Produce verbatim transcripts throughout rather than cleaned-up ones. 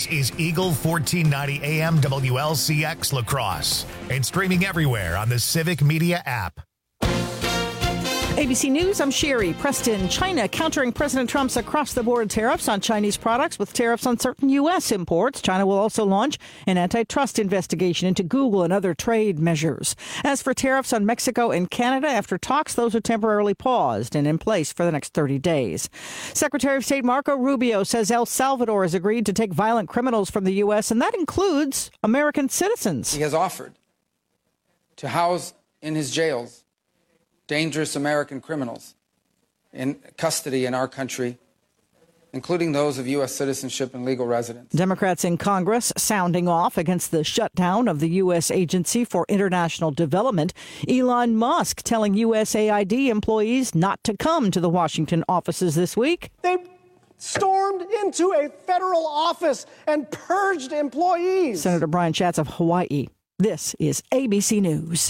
This is Eagle fourteen ninety A M W L C X La Crosse and streaming everywhere on the Civic Media app. A B C News, I'm Sherry. Preston, China countering President Trump's across-the-board tariffs on Chinese products with tariffs on certain U S imports. China will also launch an antitrust investigation into Google and other trade measures. As for tariffs on Mexico and Canada, after talks, those are temporarily paused and in place for the next thirty days. Secretary of State Marco Rubio says El Salvador has agreed to take violent criminals from the U S, and that includes American citizens. He has offered to house in his jails dangerous American criminals in custody in our country, including those of U S citizenship and legal residence. Democrats in Congress sounding off against the shutdown of the U S Agency for International Development. Elon Musk telling U S A I D employees not to come to the Washington offices this week. They stormed into a federal office and purged employees. Senator Brian Schatz of Hawaii. This is A B C News.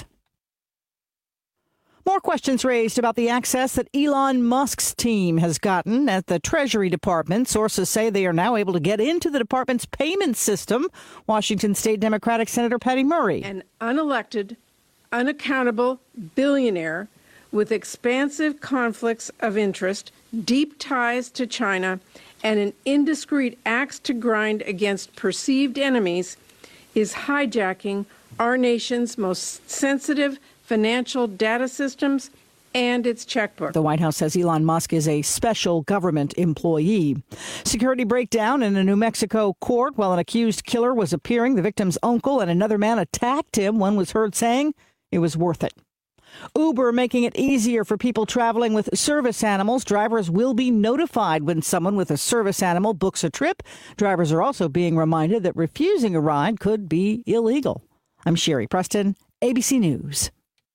More questions raised about the access that Elon Musk's team has gotten at the Treasury Department. Sources say they are now able to get into the department's payment system. Washington State Democratic Senator Patty Murray. An unelected, unaccountable billionaire with expansive conflicts of interest, deep ties to China, and an indiscreet axe to grind against perceived enemies is hijacking our nation's most sensitive financial data systems and its checkbook. The White House says Elon Musk is a special government employee. Security breakdown in a New Mexico court while an accused killer was appearing. The victim's uncle and another man attacked him. One was heard saying it was worth it. Uber making it easier for people traveling with service animals. Drivers will be notified when someone with a service animal books a trip. Drivers are also being reminded that refusing a ride could be illegal. I'm Sherry Preston, A B C News.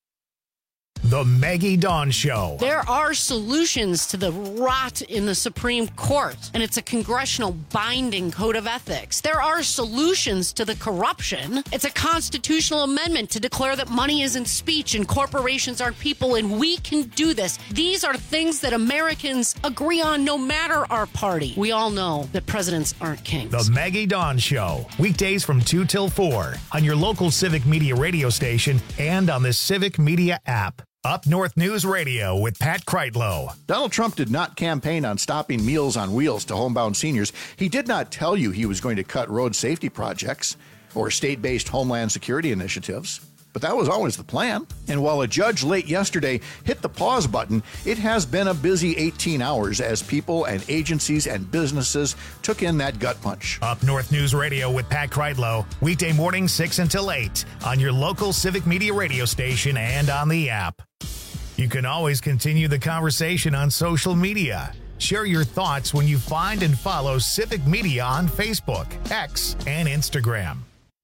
The Maggie Dawn Show. There are solutions to the rot in the Supreme Court, and it's a congressional binding code of ethics. There are solutions to the corruption. It's a constitutional amendment to declare that money isn't speech and corporations aren't people, and we can do this. These are things that Americans agree on no matter our party. We all know that presidents aren't kings. The Maggie Dawn Show. Weekdays from two till four on your local Civic Media radio station and on the Civic Media app. Up North News Radio with Pat Kreitlow. Donald Trump did not campaign on stopping Meals on Wheels to homebound seniors. He did not tell you he was going to cut road safety projects or state-based homeland security initiatives. But that was always the plan. And while a judge late yesterday hit the pause button, it has been a busy eighteen hours as people and agencies and businesses took in that gut punch. Up North News Radio with Pat Kreitlow. Weekday morning six until eight on your local Civic Media radio station and on the app. You can always continue the conversation on social media. Share your thoughts when you find and follow Civic Media on Facebook, X, and Instagram.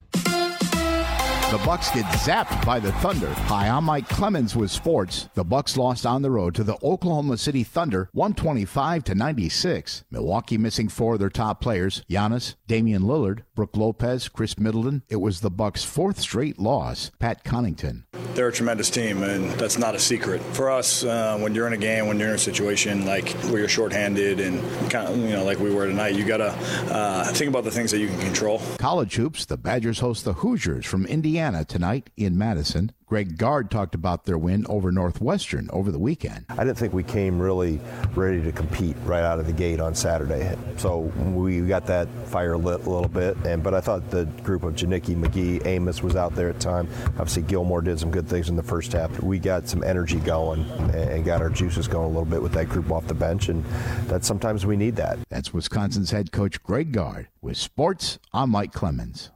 The Bucs get zapped by the Thunder. Hi, I'm Mike Clemens with sports. The Bucs lost on the road to the Oklahoma City Thunder, one twenty-five to ninety-six. Milwaukee missing four of their top players: Giannis, Damian Lillard, Brook Lopez, Chris Middleton. It was the Bucs' fourth straight loss. Pat Connaughton. They're a tremendous team, and that's not a secret for us. Uh, when you're in a game, when you're in a situation like where you're shorthanded and kind of, you know, like we were tonight, you gotta uh, think about the things that you can control. College hoops. The Badgers host the Hoosiers from Indiana tonight in Madison. Greg Gard talked about their win over Northwestern over the weekend. I didn't think we came really ready to compete right out of the gate on Saturday. So we got that fire lit a little bit. And but I thought the group of Janicki, McGee, Amos was out there at the time. Obviously, Gilmore did some good things in the first half. We got some energy going and got our juices going a little bit with that group off the bench. And that sometimes we need that. That's Wisconsin's head coach Greg Gard. With sports, I'm Mike Clemens.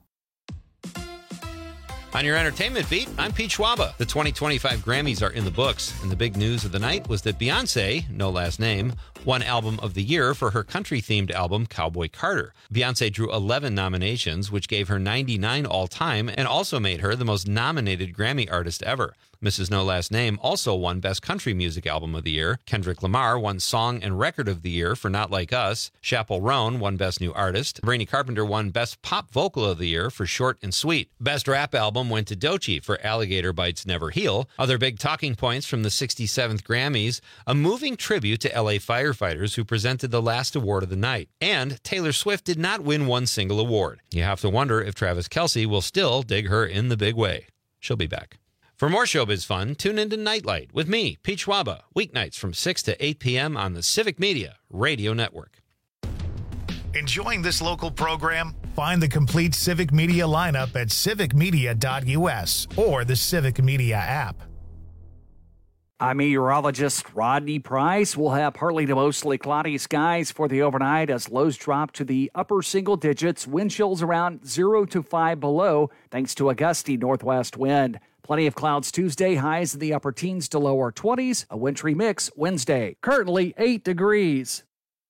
On your entertainment beat, I'm Pete Schwaba. The twenty twenty-five Grammys are in the books, and the big news of the night was that Beyonce, no last name, won Album of the Year for her country-themed album, Cowboy Carter. Beyonce drew eleven nominations, which gave her ninety-nine all-time, and also made her the most nominated Grammy artist ever. Missus No Last Name also won Best Country Music Album of the Year. Kendrick Lamar won Song and Record of the Year for Not Like Us. Chappell Roan won Best New Artist. Brainy Carpenter won Best Pop Vocal of the Year for Short and Sweet. Best Rap Album went to Doechii for Alligator Bites Never Heal. Other big talking points from the sixty-seventh Grammys: a moving tribute to L A firefighters firefighters who presented the last award of the night. And Taylor Swift did not win one single award. You have to wonder if Travis Kelce will still dig her in the big way. She'll be back. For more showbiz fun, tune into Nightlight with me, Pete Schwaba, weeknights from six to eight p.m. on the Civic Media Radio Network. Enjoying this local program? Find the complete Civic Media lineup at civic media dot u s or the Civic Media app. I'm meteorologist Rodney Price. We'll have partly to mostly cloudy skies for the overnight as lows drop to the upper single digits, wind chills around zero to five below, thanks to a gusty northwest wind. Plenty of clouds Tuesday, highs in the upper teens to lower twenties, a wintry mix Wednesday. Currently eight degrees.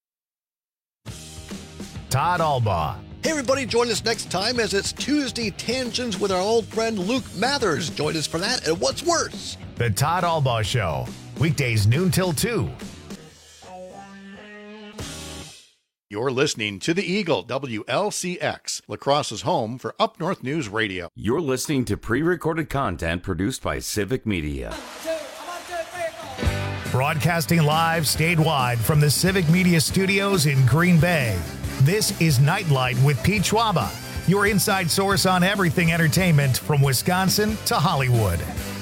Todd Albaugh. Hey everybody, join us next time as it's Tuesday Tangents with our old friend Luke Mathers. Join us for that and What's Worse. The Todd Albaugh Show, weekdays noon till two. You're listening to the Eagle, W L C X, La Crosse's home for Up North News Radio. You're listening to pre-recorded content produced by Civic Media. Broadcasting live statewide from the Civic Media Studios in Green Bay. This is Nightlight with Pete Schwaba, your inside source on everything entertainment from Wisconsin to Hollywood.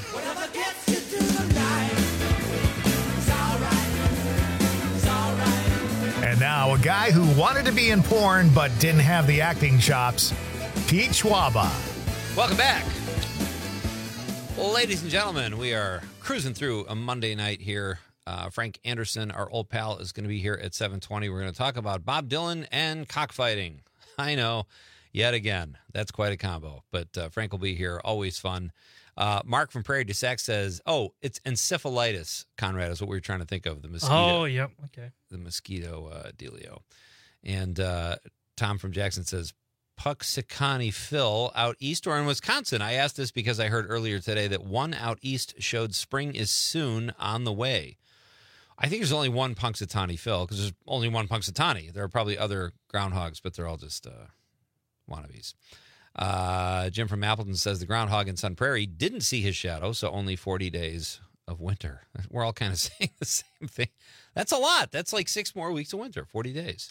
And now, a guy who wanted to be in porn but didn't have the acting chops, Pete Schwaba. Welcome back. Ladies and gentlemen, we are cruising through a Monday night here. Uh, Frank Anderson, our old pal, is going to be here at seven twenty. We're going to talk about Bob Dylan and cockfighting. I know, yet again, that's quite a combo. But uh, Frank will be here. Always fun. Uh, Mark from Prairie du Sac says, oh, it's encephalitis, Conrad, is what we were trying to think of. The mosquito. Oh, yep. Okay. The mosquito uh, dealio. And uh, Tom from Jackson says, Puxicani Phil out east or in Wisconsin? I asked this because I heard earlier today that one out east showed spring is soon on the way. I think there's only one Punxsutawney Phil because there's only one Punxsutawney. There are probably other groundhogs, but they're all just uh, wannabes. Uh, Jim from Appleton says the groundhog in Sun Prairie didn't see his shadow, so only forty days of winter. We're all kind of saying the same thing. That's a lot. That's like six more weeks of winter, forty days.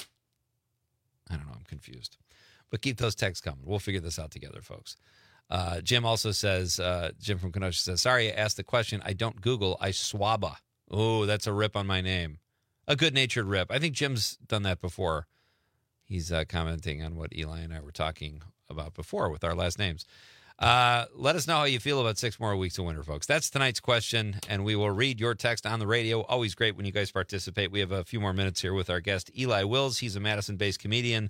I don't know. I'm confused. But keep those texts coming. We'll figure this out together, folks. Uh, Jim also says, uh, Jim from Kenosha says, sorry I asked the question. I don't Google. I swaba. Oh, that's a rip on my name. A good-natured rip. I think Jim's done that before. He's uh, commenting on what Eli and I were talking about before with our last names. Uh, let us know how you feel about six more weeks of winter, folks. That's tonight's question, and we will read your text on the radio. Always great when you guys participate. We have a few more minutes here with our guest, Eli Wills. He's a Madison-based comedian.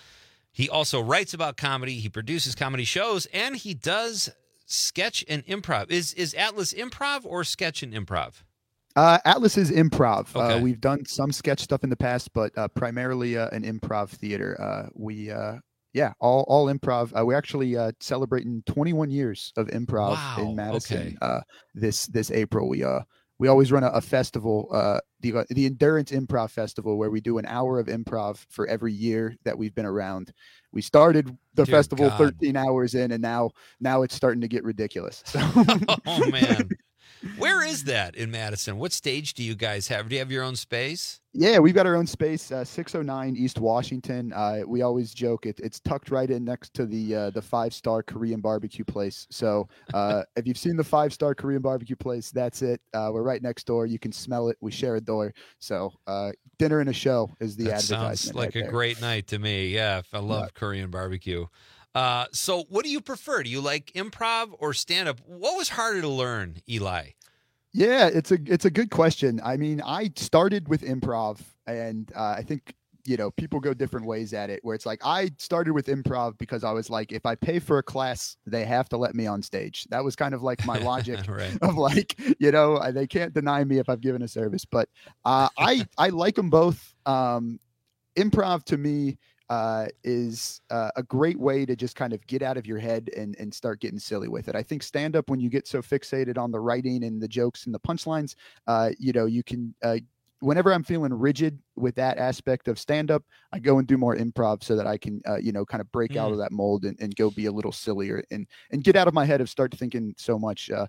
He also writes about comedy. He produces comedy shows, and he does sketch and improv. Is is Atlas improv or sketch and improv? Uh, Atlas is improv. Okay. Uh, we've done some sketch stuff in the past, but uh, primarily uh, an improv theater. Uh, we, uh, yeah, all all improv. Uh, we're actually uh, celebrating twenty-one years of improv Wow. in Madison Okay. uh, this this April. We uh we always run a, a festival, uh, the uh, the Endurance Improv Festival, where we do an hour of improv for every year that we've been around. We started the Dear festival God. thirteen hours in, and now now it's starting to get ridiculous. So. Oh, man. Where is that in Madison? What stage do you guys have? Do you have your own space? Yeah, we've got our own space, uh, six oh nine East Washington. Uh, we always joke it, it's tucked right in next to the uh, the five-star Korean barbecue place. So uh, if you've seen the five-star Korean barbecue place, that's it. Uh, we're right next door. You can smell it. We share a door. So uh, dinner and a show is the That advertisement. sounds like right a there. great night to me. Yeah, I love Yeah. Korean barbecue. Uh, so what do you prefer? Do you like improv or stand-up? What was harder to learn, Eli? Yeah, it's a it's a good question. I mean, I started with improv, and uh, I think you know people go different ways at it. Where it's like I started with improv because I was like, if I pay for a class, they have to let me on stage. That was kind of like my logic Right. of like, you know, uh, they can't deny me if I've given a service. But uh, I I like them both. Um, improv to me uh, is uh, a great way to just kind of get out of your head and, and start getting silly with it. I think stand up, when you get so fixated on the writing and the jokes and the punchlines, uh, you know, you can, uh, whenever I'm feeling rigid with that aspect of stand up, I go and do more improv so that I can, uh, you know, kind of break out Mm. of that mold and, and go be a little sillier and, and get out of my head of start thinking so much. Uh,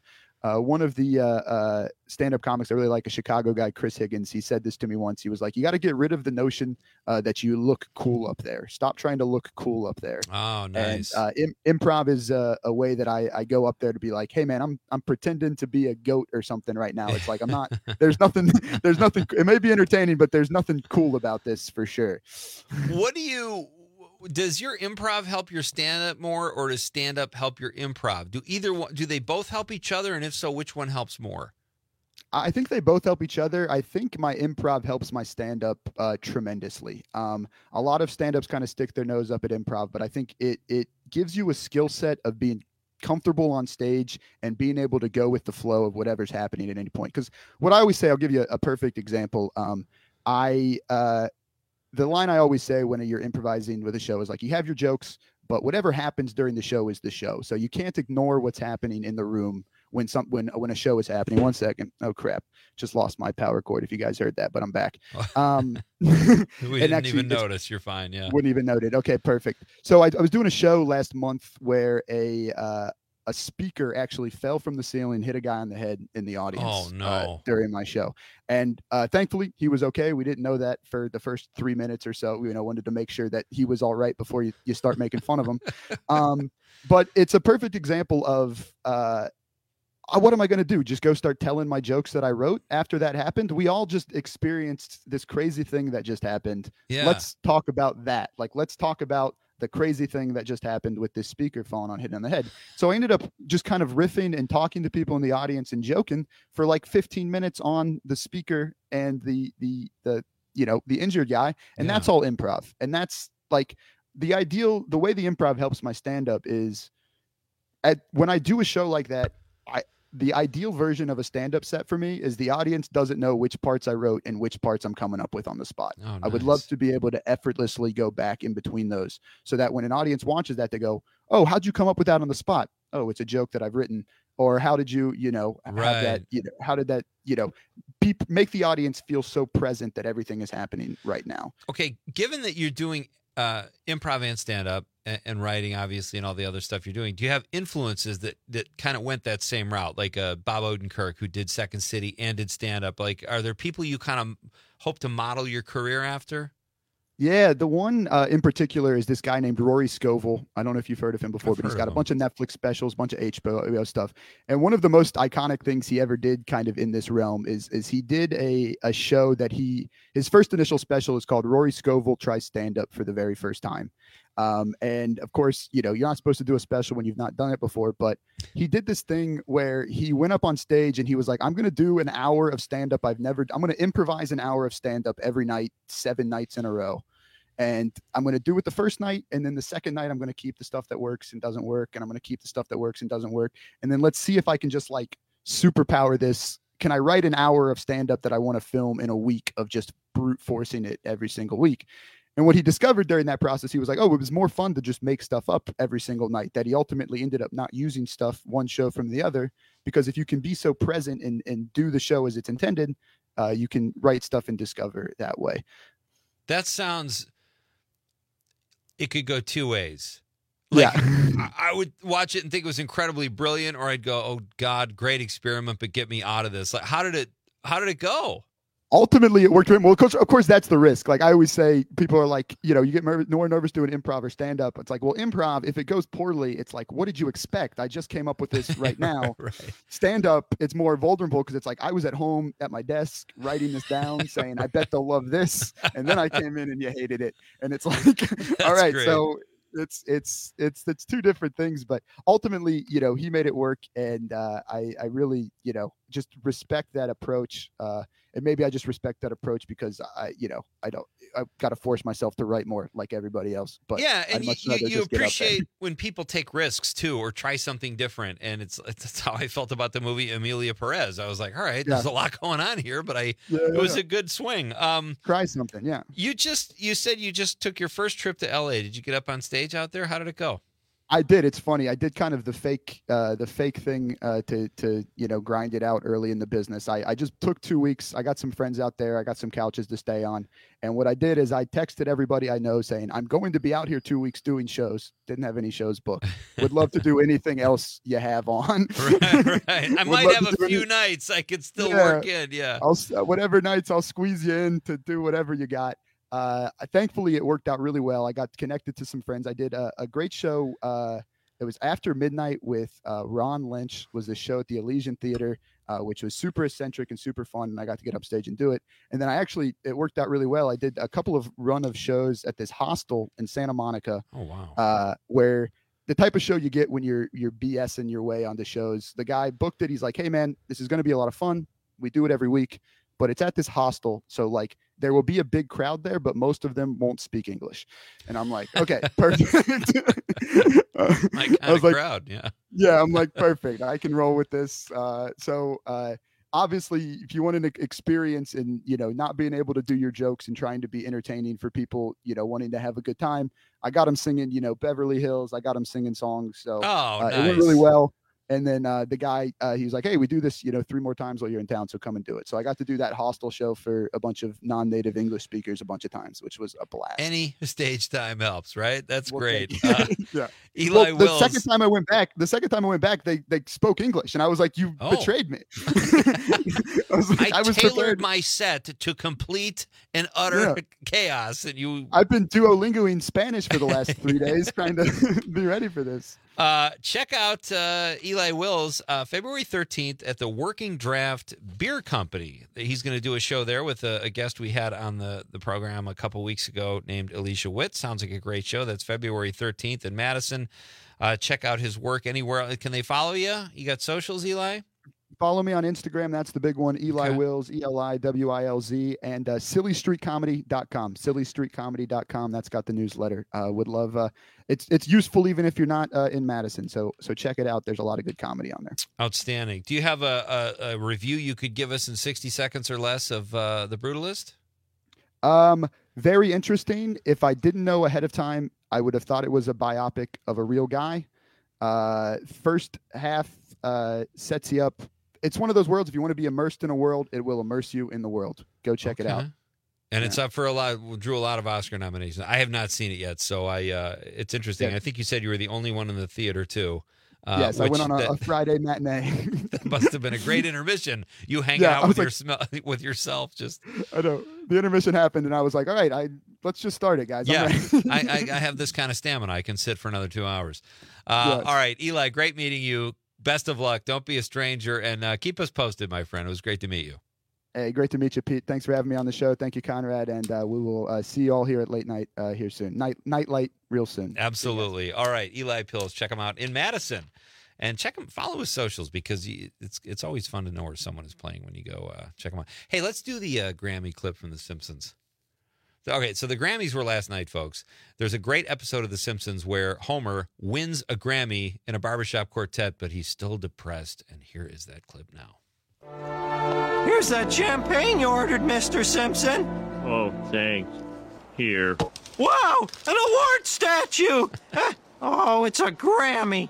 Uh, one of the uh, uh, stand-up comics I really like, a Chicago guy, Chris Higgins, he said this to me once. He was like, you got to get rid of the notion uh, that you look cool up there. Stop trying to look cool up there. Oh, nice. And uh, im- improv is uh, a way that I, I go up there to be like, hey, man, I'm I'm pretending to be a goat or something right now. It's like, I'm not, there's nothing, there's nothing, it may be entertaining, but there's nothing cool about this for sure. What do you... Does your improv help your stand-up more, or does stand-up help your improv? Do either one, do they both help each other, and if so, which one helps more? I think they both help each other. I think my improv helps my stand-up uh, tremendously. Um, a lot of stand-ups kind of stick their nose up at improv, but I think it it gives you a skill set of being comfortable on stage and being able to go with the flow of whatever's happening at any point. Because what I always say, I'll give you a, a perfect example. Um, I uh, The line I always say when you're improvising with a show is like, you have your jokes, but whatever happens during the show is the show. So you can't ignore what's happening in the room when some when when a show is happening. One second. Oh crap. Just lost my power cord if you guys heard that, but I'm back. Um we didn't actually, even notice. You're fine. Yeah. Wouldn't even noted. Okay, perfect. So I, I was doing a show last month where a uh a speaker actually fell from the ceiling, hit a guy on the head in the audience. Oh, no. uh, during my show. And uh, thankfully he was okay. We didn't know that for the first three minutes or so. We, you know, wanted to make sure that he was all right before you, you start making fun of him. Um, but it's a perfect example of, uh, uh, what am I going to do? Just go start telling my jokes that I wrote after that happened? We all just experienced this crazy thing that just happened. Yeah. Let's talk about that. Like, let's talk about the crazy thing that just happened with this speaker falling on hitting on the head. So I ended up just kind of riffing and talking to people in the audience and joking for like fifteen minutes on the speaker and the, the, the, you know, the injured guy. And Yeah. that's all improv. And that's like the ideal, the way the improv helps my stand-up is at when I do a show like that, I, the ideal version of a stand-up set for me is the audience doesn't know which parts I wrote and which parts I'm coming up with on the spot. Oh, I would nice. love to be able to effortlessly go back in between those so that when an audience watches that, they go, oh, how'd you come up with that on the spot? Oh, it's a joke that I've written. Or how did you, you know, have that, Right. you know, how did that, you know, be, make the audience feel so present that everything is happening right now. Okay, given that you're doing uh, improv and stand-up and, and writing, obviously, and all the other stuff you're doing, do you have influences that, that kind of went that same route, like uh, Bob Odenkirk, who did Second City and did stand-up? Like, are there people you kind of hope to model your career after? Yeah, the one uh, in particular is this guy named Rory Scovel. I don't know if you've heard of him before, I've but he's heard got of a bunch of Netflix specials, bunch of H B O stuff. And one of the most iconic things he ever did kind of in this realm is is he did a, a show that he, his first initial special is called Rory Scovel Tries Stand-Up for the Very First Time. Um, and of course, you know, you're not supposed to do a special when you've not done it before, but he did this thing where he went up on stage and he was like, I'm going to do an hour of stand-up. I've never, I'm going to improvise an hour of stand-up every night, seven nights in a row. And I'm going to do it the first night. And then the second night, I'm going to keep the stuff that works and doesn't work. And I'm going to keep the stuff that works and doesn't work. And then let's see if I can just like superpower this. Can I write an hour of stand-up that I want to film in a week of just brute forcing it every single week? And what he discovered during that process, he was like, oh, it was more fun to just make stuff up every single night, that he ultimately ended up not using stuff one show from the other, because if you can be so present and, and do the show as it's intended, uh, you can write stuff and discover that way. That sounds, it could go two ways. Like, yeah. I I would watch it and think it was incredibly brilliant, or I'd go, oh God, great experiment, but get me out of this. Like, how did it, how did it go? Ultimately, it worked for him. Well, of course, of course, that's the risk. Like I always say, people are like, you know, you get mer- more nervous doing improv or stand up. It's like, well, improv, if it goes poorly, it's like, what did you expect? I just came up with this right now. Right. Stand up, it's more vulnerable because it's like I was at home at my desk writing this down, saying, I bet they'll love this. And then I came in and you hated it. And it's like, all right, great. so it's it's it's it's two different things, but ultimately, you know, he made it work, and uh, I I really, you know, just respect that approach. Uh, and maybe I just respect that approach because I, you know, I don't, I've got to force myself to write more like everybody else. But yeah, I'd and you, much you, rather you just get out there. appreciate when people take risks too, or try something different. And it's that's how I felt about the movie Emilia Perez. I was like, all right, there's Yeah. a lot going on here, but I Yeah, it was yeah. a good swing. Um, Try something, yeah. you just you said you just took your first trip to L A. Did you get up on stage out there? How did it go? I did. It's funny. I did kind of the fake, uh, the fake thing uh, to to you know grind it out early in the business. I, I just took two weeks. I got some friends out there. I got some couches to stay on. And what I did is I texted everybody I know saying I'm going to be out here two weeks doing shows. Didn't have any shows booked. Would love to do anything else you have on. Right, right. I might have a few any... nights I could still yeah, work in. Yeah. I'll whatever nights I'll squeeze you in to do whatever you got. Uh, thankfully, it worked out really well. I got connected to some friends. I did a, a great show. Uh, it was After Midnight with uh, Ron Lynch. Was the show at the Elysian Theater, uh, which was super eccentric and super fun. And I got to get upstage and do it. And then I actually, it worked out really well. I did a couple of run of shows at this hostel in Santa Monica. Oh wow! Uh, where the type of show you get when you're you're BSing your way onto shows. The guy booked it. He's like, "Hey man, this is going to be a lot of fun. We do it every week." But it's at this hostel, so like there will be a big crowd there, but most of them won't speak English. And I'm like, okay, perfect. uh, My kind I was of like, crowd, yeah. Yeah, I'm like, perfect. I can roll with this. Uh, so uh, obviously, if you want an experience in, you know, not being able to do your jokes and trying to be entertaining for people, you know, wanting to have a good time, I got them singing, you know, Beverly Hills. I got them singing songs. So oh, uh, nice. It went really well. And then uh, the guy, uh, he was like, hey, we do this, you know, three more times while you're in town. So come and do it. So I got to do that hostel show for a bunch of non-native English speakers a bunch of times, which was a blast. Any stage time helps, right? That's well, great. Uh, yeah. Eli well, the Wills. second time I went back, the second time I went back, they they spoke English. And I was like, you oh. betrayed me. I, was like, I, I was tailored prepared. my set to complete and utter Yeah. chaos. And you, I've been Duolingoing Spanish for the last three days trying to be ready for this. Uh, check out uh, Eli Wills uh, February thirteenth at the Working Draft Beer Company. He's going to do a show there with a, a guest we had on the, the program a couple weeks ago named Alicia Witt. Sounds like a great show. That's February thirteenth in Madison. Uh, check out his work anywhere. Can they follow you? You got socials, Eli? Follow me on Instagram. That's the big one. Eli Okay. Wills, E L I W I L Z, and uh, silly street comedy dot com. silly street comedy dot com. That's got the newsletter. Uh, would love. Uh, it's it's useful even if you're not uh, in Madison. So so check it out. There's a lot of good comedy on there. Outstanding. Do you have a, a, a review you could give us in sixty seconds or less of uh, The Brutalist? Um, very interesting. If I didn't know ahead of time, I would have thought it was a biopic of a real guy. Uh, first half uh, sets you up. It's one of those worlds. If you want to be immersed in a world, it will immerse you in the world. Go check Okay. it out. And Yeah. it's up for a lot. Drew a lot of Oscar nominations. I have not seen it yet, so I. Uh, it's interesting. Yeah. I think you said you were the only one in the theater too. Uh, yes, I which went on a, that, a Friday matinee. that must have been a great intermission. You hanging Yeah, out I with was your smell with yourself. Just I know the intermission happened, and I was like, "All right, I let's just start it, guys." I'm yeah. ready. I, I I have this kind of stamina. I can sit for another two hours. Uh, Yes. All right, Eli. Great meeting you. Best of luck. Don't be a stranger, and uh, keep us posted, my friend. It was great to meet you. Hey, great to meet you, Pete. Thanks for having me on the show. Thank you, Conrad, and uh, we will uh, see you all here at late night uh, here soon. Night night light, real soon. Absolutely. All right, Eli Pills. Check him out in Madison, and check him. Follow his socials because he, it's it's always fun to know where someone is playing when you go uh, check him out. Hey, let's do the uh, Grammy clip from The Simpsons. Okay, so the Grammys were last night, folks. There's a great episode of The Simpsons where Homer wins a Grammy in a barbershop quartet, but he's still depressed. And here is that clip now. Here's that champagne you ordered, Mister Simpson. Oh, thanks. Here. Wow, an award statue. Huh? Oh, it's a Grammy.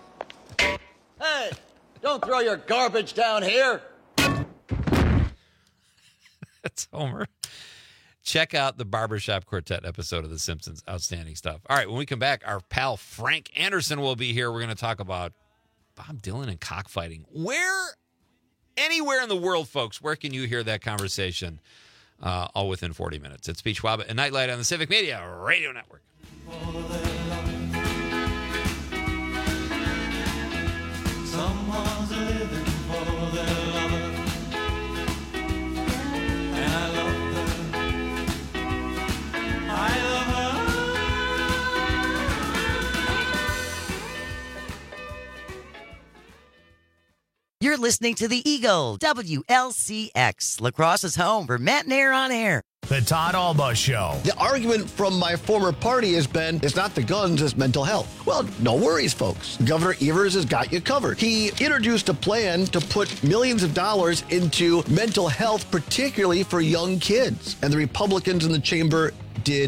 Hey, don't throw your garbage down here. That's Homer. Check out the Barbershop Quartet episode of The Simpsons. Outstanding stuff. All right, when we come back, our pal Frank Anderson will be here. We're going to talk about Bob Dylan and cockfighting. Where, anywhere in the world, folks, where can you hear that conversation? Uh, all within forty minutes. It's Pete Schwab and Nightlight on the Civic Media Radio Network. Someone's living for their lover, and I love her. I love You're listening to The Eagle, W L C X, La Crosse's home for Matt and Air on Air. The Todd Alba Show. The argument from my former party has been, it's not the guns, it's mental health. Well, no worries, folks. Governor Evers has got you covered. He introduced a plan to put millions of dollars into mental health, particularly for young kids. And the Republicans in the chamber did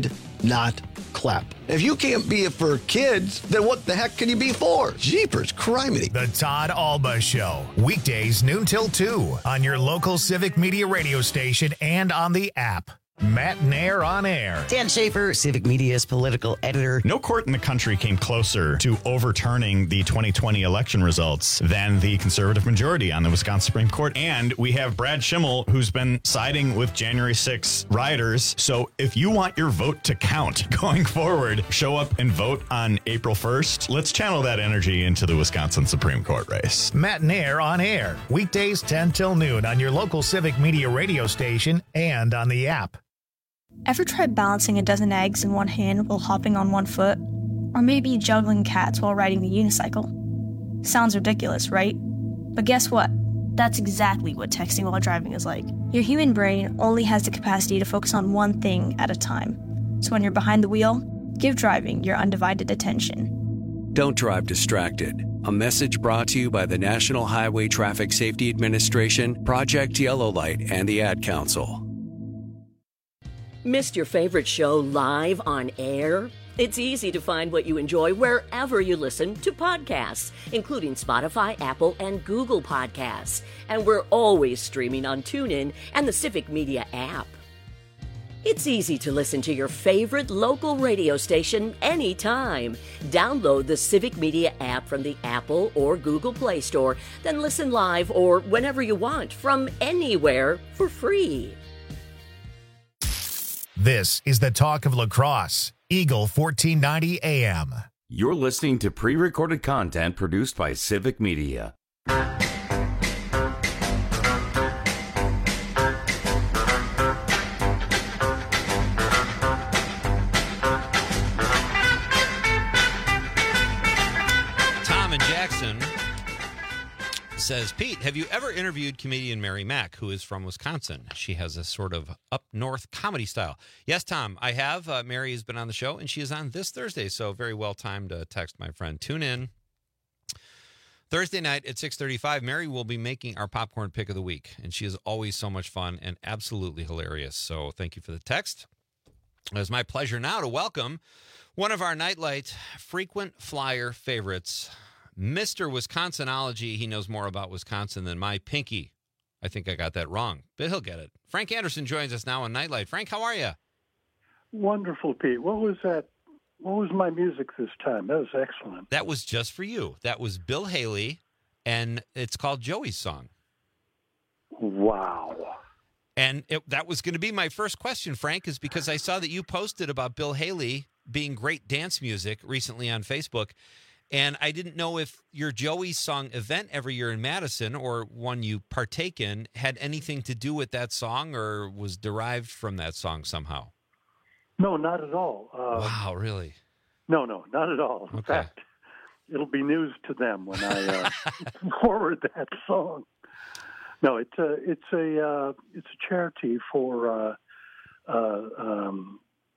not clap. If you can't be it for kids, then what the heck can you be for? Jeepers criminy. The Todd Alba Show. Weekdays noon till two on your local Civic Media radio station and on the app. Matt Nair on air. Dan Schaefer, Civic Media's political editor. No court in the country came closer to overturning the twenty twenty election results than the conservative majority on the Wisconsin Supreme Court. And we have Brad Schimmel, who's been siding with January sixth rioters. So if you want your vote to count going forward, show up and vote on April first. Let's channel that energy into the Wisconsin Supreme Court race. Matt Nair on air. Weekdays ten till noon on your local Civic Media radio station and on the app. Ever tried balancing a dozen eggs in one hand while hopping on one foot? Or maybe juggling cats while riding the unicycle? Sounds ridiculous, right? But guess what? That's exactly what texting while driving is like. Your human brain only has the capacity to focus on one thing at a time. So when you're behind the wheel, give driving your undivided attention. Don't drive distracted. A message brought to you by the National Highway Traffic Safety Administration, Project Yellow Light, and the Ad Council. Missed your favorite show live on air? It's easy to find what you enjoy wherever you listen to podcasts, including Spotify, Apple, and Google Podcasts. And we're always streaming on TuneIn and the Civic Media app. It's easy to listen to your favorite local radio station anytime. Download the Civic Media app from the Apple or Google Play Store, then listen live or whenever you want from anywhere for free. This is the talk of lacrosse. Eagle fourteen ninety A M. You're listening to pre-recorded content produced by Civic Media. Tom and Jackson says, Pete, have you ever interviewed comedian Mary Mack, who is from Wisconsin? She has a sort of up-north comedy style. Yes, Tom, I have. Uh, Mary has been on the show, and she is on this Thursday, so very well-timed uh, text, my friend. Tune in. Thursday night at six thirty-five, Mary will be making our popcorn pick of the week, and she is always so much fun and absolutely hilarious, so thank you for the text. It's my pleasure now to welcome one of our Nightlight frequent flyer favorites, Mister Wisconsinology. He knows more about Wisconsin than my pinky. I think I got that wrong, but he'll get it. Frank Anderson joins us now on Nightlight. Frank, how are you? Wonderful, Pete. What was that? What was my music this time? That was excellent. That was just for you. That was Bill Haley, and it's called Joey's Song. Wow. And it, that was going to be my first question, Frank, is because I saw that you posted about Bill Haley being great dance music recently on Facebook. And I didn't know if your Joey's Song event every year in Madison, or one you partake in, had anything to do with that song or was derived from that song somehow. No, not at all. Uh, wow, really? No, no, not at all. In Okay. fact, it'll be news to them when I uh, forward that song. No, it's a it's a uh, it's a charity for uh, uh, um,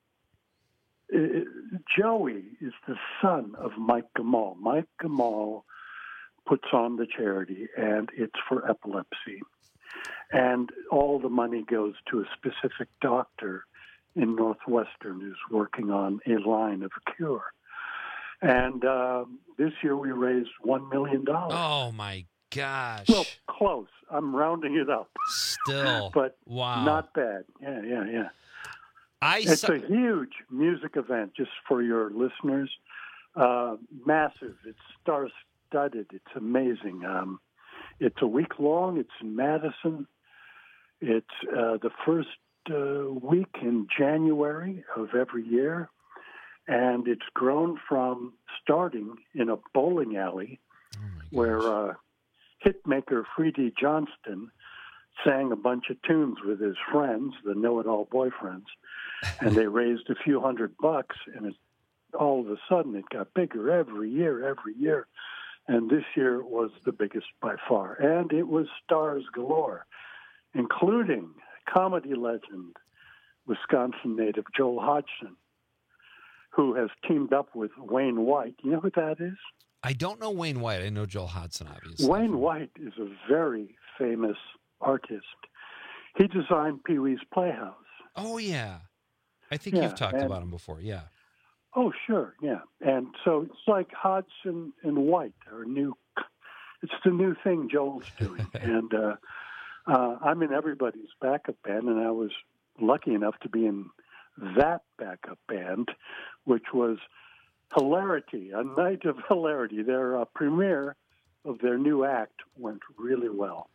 it, Joey is the son of Mike Gamal. Mike Gamal puts on the charity, and it's for epilepsy. And all the money goes to a specific doctor in Northwestern who's working on a line of a cure. And uh, this year we raised one million dollars. Oh, my gosh. Well, close. I'm rounding it up. Still. But wow. Not bad. Yeah, yeah, yeah. I it's saw- a huge music event, just for your listeners. Uh, massive. It's star-studded. It's amazing. Um, it's a week long. It's in Madison. It's uh, the first uh, week in January of every year. And it's grown from starting in a bowling alley where uh, hitmaker Freddie Johnston sang a bunch of tunes with his friends, the know-it-all boyfriends, and they raised a few hundred bucks, and it, all of a sudden it got bigger every year, every year. And this year was the biggest by far. And it was stars galore, including comedy legend, Wisconsin native Joel Hodgson, who has teamed up with Wayne White. You know who that is? I don't know Wayne White. I know Joel Hodgson, obviously. Wayne White is a very famous artist. He designed Pee-wee's Playhouse. Oh, yeah. I think Yeah, you've talked and- about him before. Yeah. Oh, sure, yeah. And so it's like Hodgson and White are new. It's the new thing Joel's doing. and uh, uh, I'm in everybody's backup band, and I was lucky enough to be in that backup band, which was Hilarity, a night of hilarity. Their uh, premiere of their new act went really well.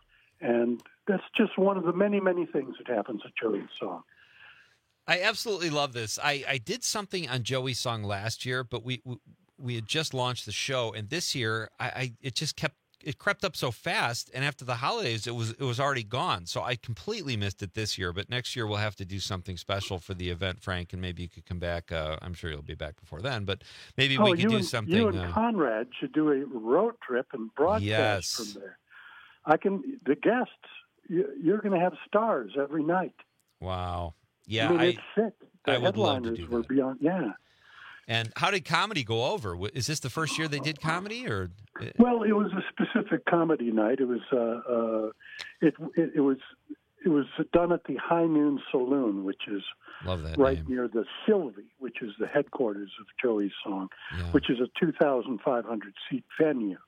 And that's just one of the many, many things that happens at Joey's Song. I absolutely love this. I, I did something on Joey's Song last year, but we, we we had just launched the show, and this year I, I it just kept it crept up so fast, and after the holidays it was it was already gone. So I completely missed it this year. But next year we'll have to do something special for the event, Frank, and maybe you could come back. Uh, I'm sure you'll be back before then, but maybe oh, we could you do and, something. You and uh, Conrad should do a road trip and broadcast Yes. from there. I can. The guests, you, you're going to have stars every night. wow. Yeah, I mean, I, it's sick. The I would love to headliners do were that. beyond. Yeah. And how did comedy go over? W- Is this the first year they did comedy, or Well, it was a specific comedy night. It was. Uh, uh, it, it it was. It was done at the High Noon Saloon, which is love that right name? near the Sylvie, which is the headquarters of Joey's Song, Yeah. which is a two thousand five hundred seat venue.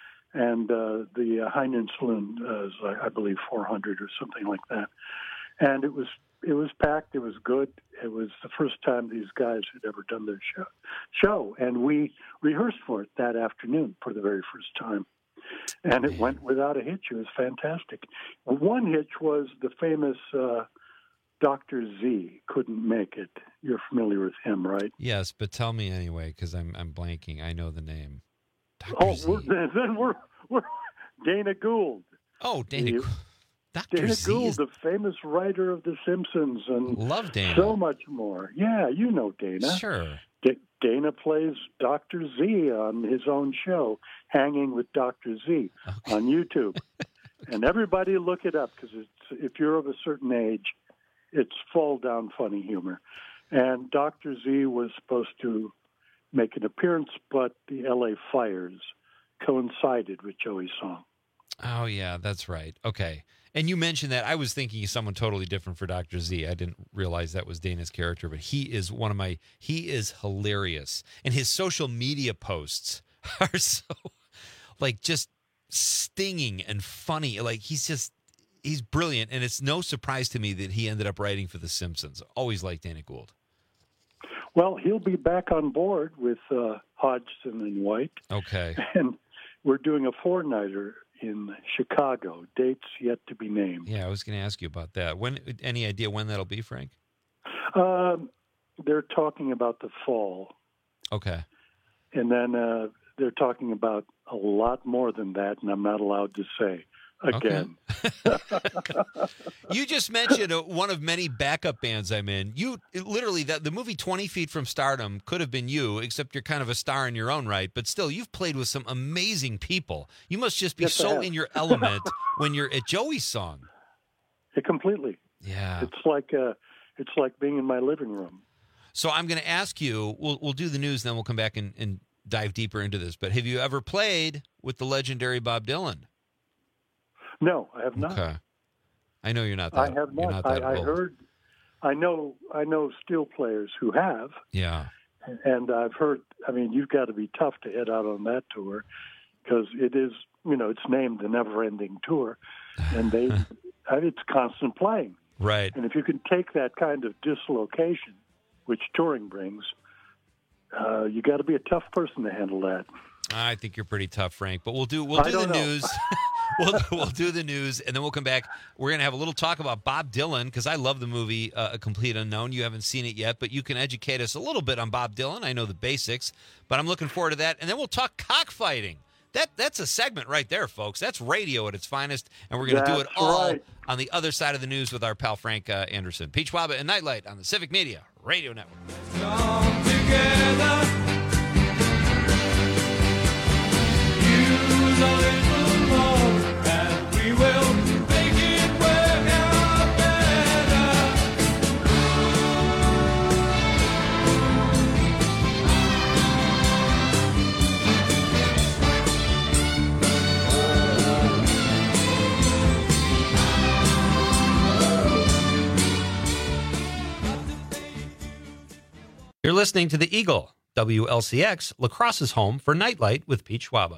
And uh, the uh, High Noon Saloon uh, is, I I believe, four hundred or something like that. And it was it was packed. It was good. It was the first time these guys had ever done their show. Show, and we rehearsed for it that afternoon for the very first time. And it went without a hitch. It was fantastic. One hitch was the famous uh, Doctor Z couldn't make it. You're familiar with him, right? Yes, but tell me anyway, because I'm I'm blanking. I know the name. Oh, we're, then, then we're we're Dana Gould. Oh, Dana The- Gould. Doctor Dana Z Gould, is- the famous writer of The Simpsons, and Love Dana. so much more. Yeah, you know Dana. Sure. D- Dana plays Doctor Z on his own show, Hanging with Doctor Z, on YouTube. And everybody look it up, because if you're of a certain age, it's fall down funny humor. And Doctor Z was supposed to make an appearance, but the L A fires coincided with Joey's Song. Oh yeah, that's right. Okay. And you mentioned that. I was thinking of someone totally different for Doctor Z. I didn't realize that was Dana's character, but he is one of my, he is hilarious. And his social media posts are so, like, just stinging and funny. Like, he's just, he's brilliant. And it's no surprise to me that he ended up writing for The Simpsons. Always liked Dana Gould. Well, he'll be back on board with uh, Hodgson and White. Okay. And we're doing a four-nighter in Chicago. Dates yet to be named. Yeah, I was going to ask you about that. When? Any idea when that'll be, Frank? Um, they're talking about the fall. Okay. And then uh, they're talking about a lot more than that, and I'm not allowed to say again. You just mentioned uh, one of many backup bands I'm in. You it, literally that the movie twenty Feet from Stardom could have been you, except you're kind of a star in your own right. But still, you've played with some amazing people. You must just be Yes, I so have. in your element when you're at Joey's Song. Yeah, completely. Yeah. It's like uh, it's like being in my living room. So I'm going to ask you. We'll we'll do the news, then we'll come back and, and dive deeper into this. But have you ever played with the legendary Bob Dylan? No, I have not. Okay. I know you're not that. I have You're not. not that I, I old. heard. I know. I know steel players who have. Yeah. And I've heard, I mean, you've got to be tough to head out on that tour, because it is, you know, it's named the Never-Ending Tour, and they, it's constant playing. Right. And if you can take that kind of dislocation, which touring brings, uh, you got to be a tough person to handle that. I think you're pretty tough, Frank. But we'll do we'll I do the don't know. news. we'll we'll do the news, and then we'll come back. We're gonna have a little talk about Bob Dylan, because I love the movie uh, A Complete Unknown. You haven't seen it yet, but you can educate us a little bit on Bob Dylan. I know the basics, but I'm looking forward to that. And then we'll talk cockfighting. That that's a segment right there, folks. That's radio at its finest, and we're gonna do it That's all right. on the other side of the news with our pal Frank uh, Anderson. Peach Waba and Nightlight on the Civic Media Radio Network. Together, use a little more, and we will make it work out You're listening to The Eagle, W L C X, La Crosse's home for Nightlight with Pete Schwaba.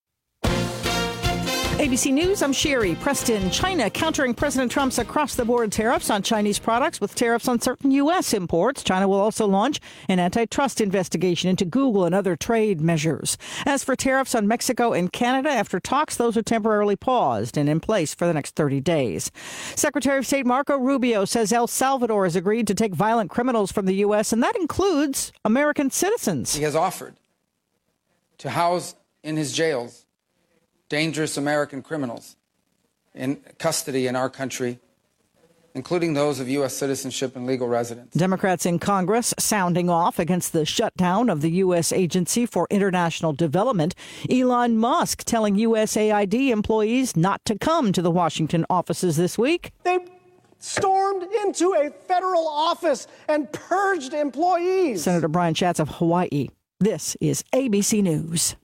A B C News, I'm Sherry. Preston, China countering President Trump's across-the-board tariffs on Chinese products with tariffs on certain U S imports. China will also launch an antitrust investigation into Google and other trade measures. As for tariffs on Mexico and Canada, after talks, those are temporarily paused and in place for the next thirty days. Secretary of State Marco Rubio says El Salvador has agreed to take violent criminals from the U S, and that includes American citizens. He has offered to house in his jails dangerous American criminals in custody in our country, including those of U S citizenship and legal residence. Democrats in Congress sounding off against the shutdown of the U S Agency for International Development. Elon Musk telling U S A I D employees not to come to the Washington offices this week. They stormed into a federal office and purged employees. Senator Brian Schatz of Hawaii. This is A B C News.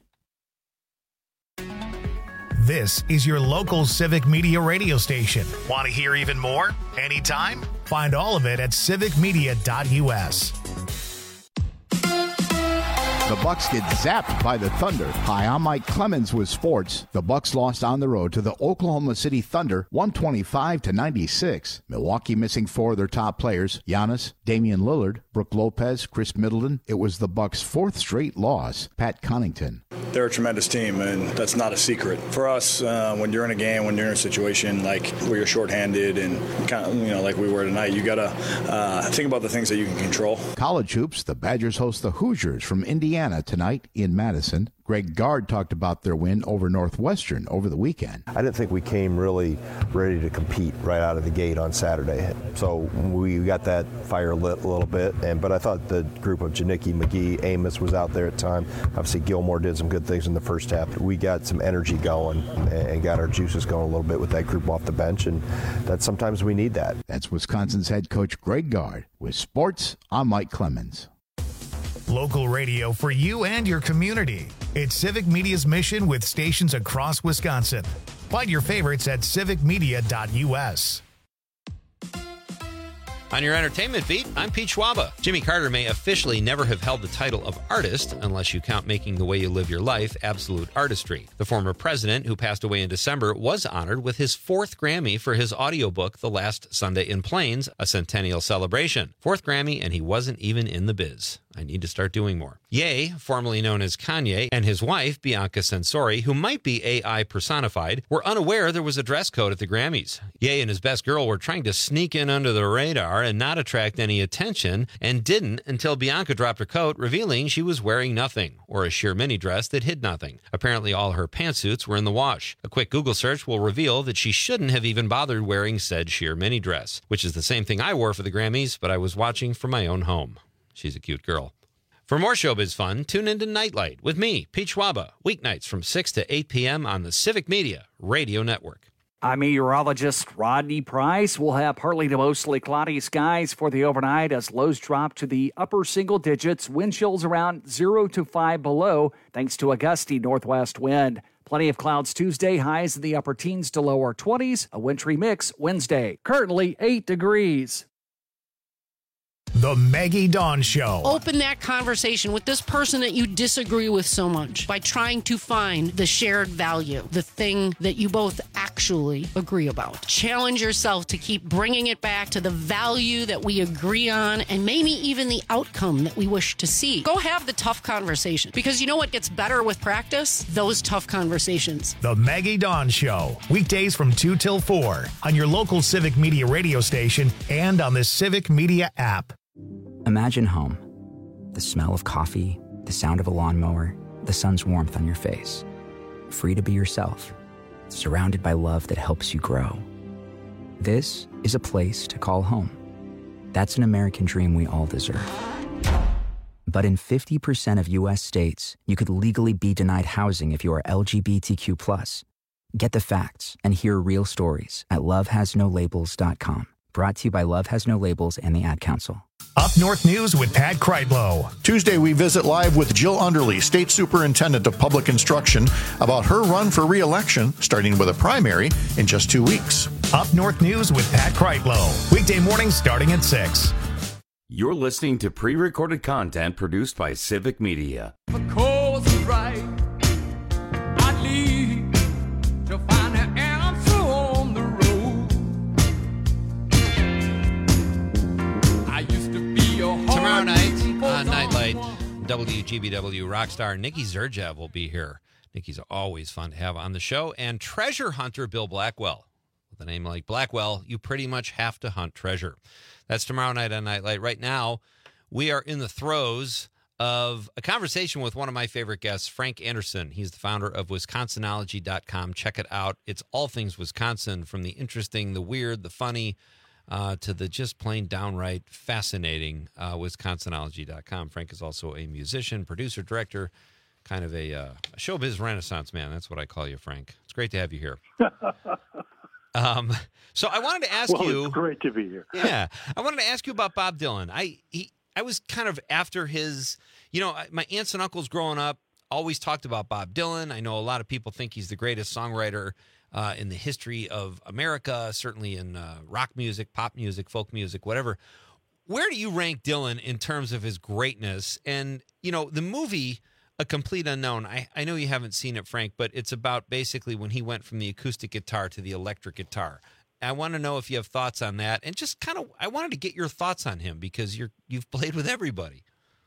This is your local Civic Media radio station. Want to hear even more? Anytime? Find all of it at civic media dot u s. The Bucks get zapped by the Thunder. Hi, I'm Mike Clemens with sports. The Bucks lost on the road to the Oklahoma City Thunder, one twenty-five to ninety-six. Milwaukee missing four of their top players: Giannis, Damian Lillard, Brook Lopez, Chris Middleton. It was the Bucks' fourth straight loss. Pat Connaughton. They're a tremendous team, and that's not a secret. For us, uh, when you're in a game, when you're in a situation like where you're shorthanded and kind of, you know, like we were tonight, you got to uh, think about the things that you can control. College hoops, the Badgers host the Hoosiers from Indiana tonight in Madison. Greg Gard talked about their win over Northwestern over the weekend. I didn't think we came really ready to compete right out of the gate on Saturday. So we got that fire lit a little bit, and but I thought the group of Janicki, McGee, Amos was out there at time. Obviously, Gilmore did some good things in the first half. We got some energy going and got our juices going a little bit with that group off the bench, and that sometimes we need that. That's Wisconsin's head coach Greg Gard. With sports, I'm Mike Clemens. Local radio for you and your community. It's Civic Media's mission with stations across Wisconsin. Find your favorites at civic media dot u s. On your entertainment beat, I'm Pete Schwaba. Jimmy Carter may officially never have held the title of artist unless you count Making the Way You Live Your Life absolute artistry. The former president, who passed away in December, was honored with his fourth Grammy for his audiobook, The Last Sunday in Plains, a centennial celebration. Fourth Grammy, and he wasn't even in the biz. I need to start doing more. Ye, formerly known as Kanye, and his wife, Bianca Censori, who might be A I personified, were unaware there was a dress code at the Grammys. Ye and his best girl were trying to sneak in under the radar and not attract any attention, and didn't until Bianca dropped her coat, revealing she was wearing nothing, or a sheer mini dress that hid nothing. Apparently all her pantsuits were in the wash. A quick Google search will reveal that she shouldn't have even bothered wearing said sheer mini dress, which is the same thing I wore for the Grammys, but I was watching from my own home. She's a cute girl. For more showbiz fun, tune into Nightlight with me, Pete Schwaba, weeknights from six to eight p.m. on the Civic Media Radio Network. I'm meteorologist Rodney Price. We'll have partly to mostly cloudy skies for the overnight as lows drop to the upper single digits, wind chills around zero to five below, thanks to a gusty northwest wind. Plenty of clouds Tuesday, highs in the upper teens to lower twenties, a wintry mix Wednesday. Currently eight degrees. The Maggie Dawn Show. Open that conversation with this person that you disagree with so much by trying to find the shared value, the thing that you both actually agree about. Challenge yourself to keep bringing it back to the value that we agree on and maybe even the outcome that we wish to see. Go have the tough conversation, because you know what gets better with practice? Those tough conversations. The Maggie Dawn Show. Weekdays from two till four on your local Civic Media radio station and on the Civic Media app. Imagine home. The smell of coffee, the sound of a lawnmower, the sun's warmth on your face. Free to be yourself, surrounded by love that helps you grow. This is a place to call home. That's an American dream we all deserve. But in fifty percent of U S states, you could legally be denied housing if you are L G B T Q plus. Get the facts and hear real stories at love has no labels dot com. Brought to you by Love Has No Labels and the Ad Council. Up North News with Pat Kreitlow. Tuesday, we visit live with Jill Underly, State Superintendent of Public Instruction, about her run for re-election, starting with a primary in just two weeks. Up North News with Pat Kreitlow. Weekday mornings starting at six. You're listening to pre-recorded content produced by Civic Media. The course is right. I need to find an answer on the road. I used to be a Tomorrow night on Nightlight, W G B W rock star Nikki Zerjev will be here. Nikki's always fun to have on the show. And treasure hunter Bill Blackwell. With a name like Blackwell, you pretty much have to hunt treasure. That's tomorrow night on Nightlight. Right now, we are in the throes of a conversation with one of my favorite guests, Frank Anderson. He's the founder of Wisconsinology dot com. Check it out. It's all things Wisconsin, from the interesting, the weird, the funny, uh, to the just plain downright fascinating uh, Wisconsinology dot com. Frank is also a musician, producer, director, kind of a, uh, a showbiz renaissance man. That's what I call you, Frank. It's great to have you here. Um, so I wanted to ask well, you. It's great to be here. Yeah, I wanted to ask you about Bob Dylan. I he I was kind of after his. You know, my aunts and uncles growing up always talked about Bob Dylan. I know a lot of people think he's the greatest songwriter uh, in the history of America. Certainly in uh, rock music, pop music, folk music, whatever. Where do you rank Dylan in terms of his greatness? And you know, the movie A Complete Unknown, I, I know you haven't seen it, Frank, but it's about basically when he went from the acoustic guitar to the electric guitar. I want to know if you have thoughts on that, and just kind of, I wanted to get your thoughts on him because you're you've played with everybody.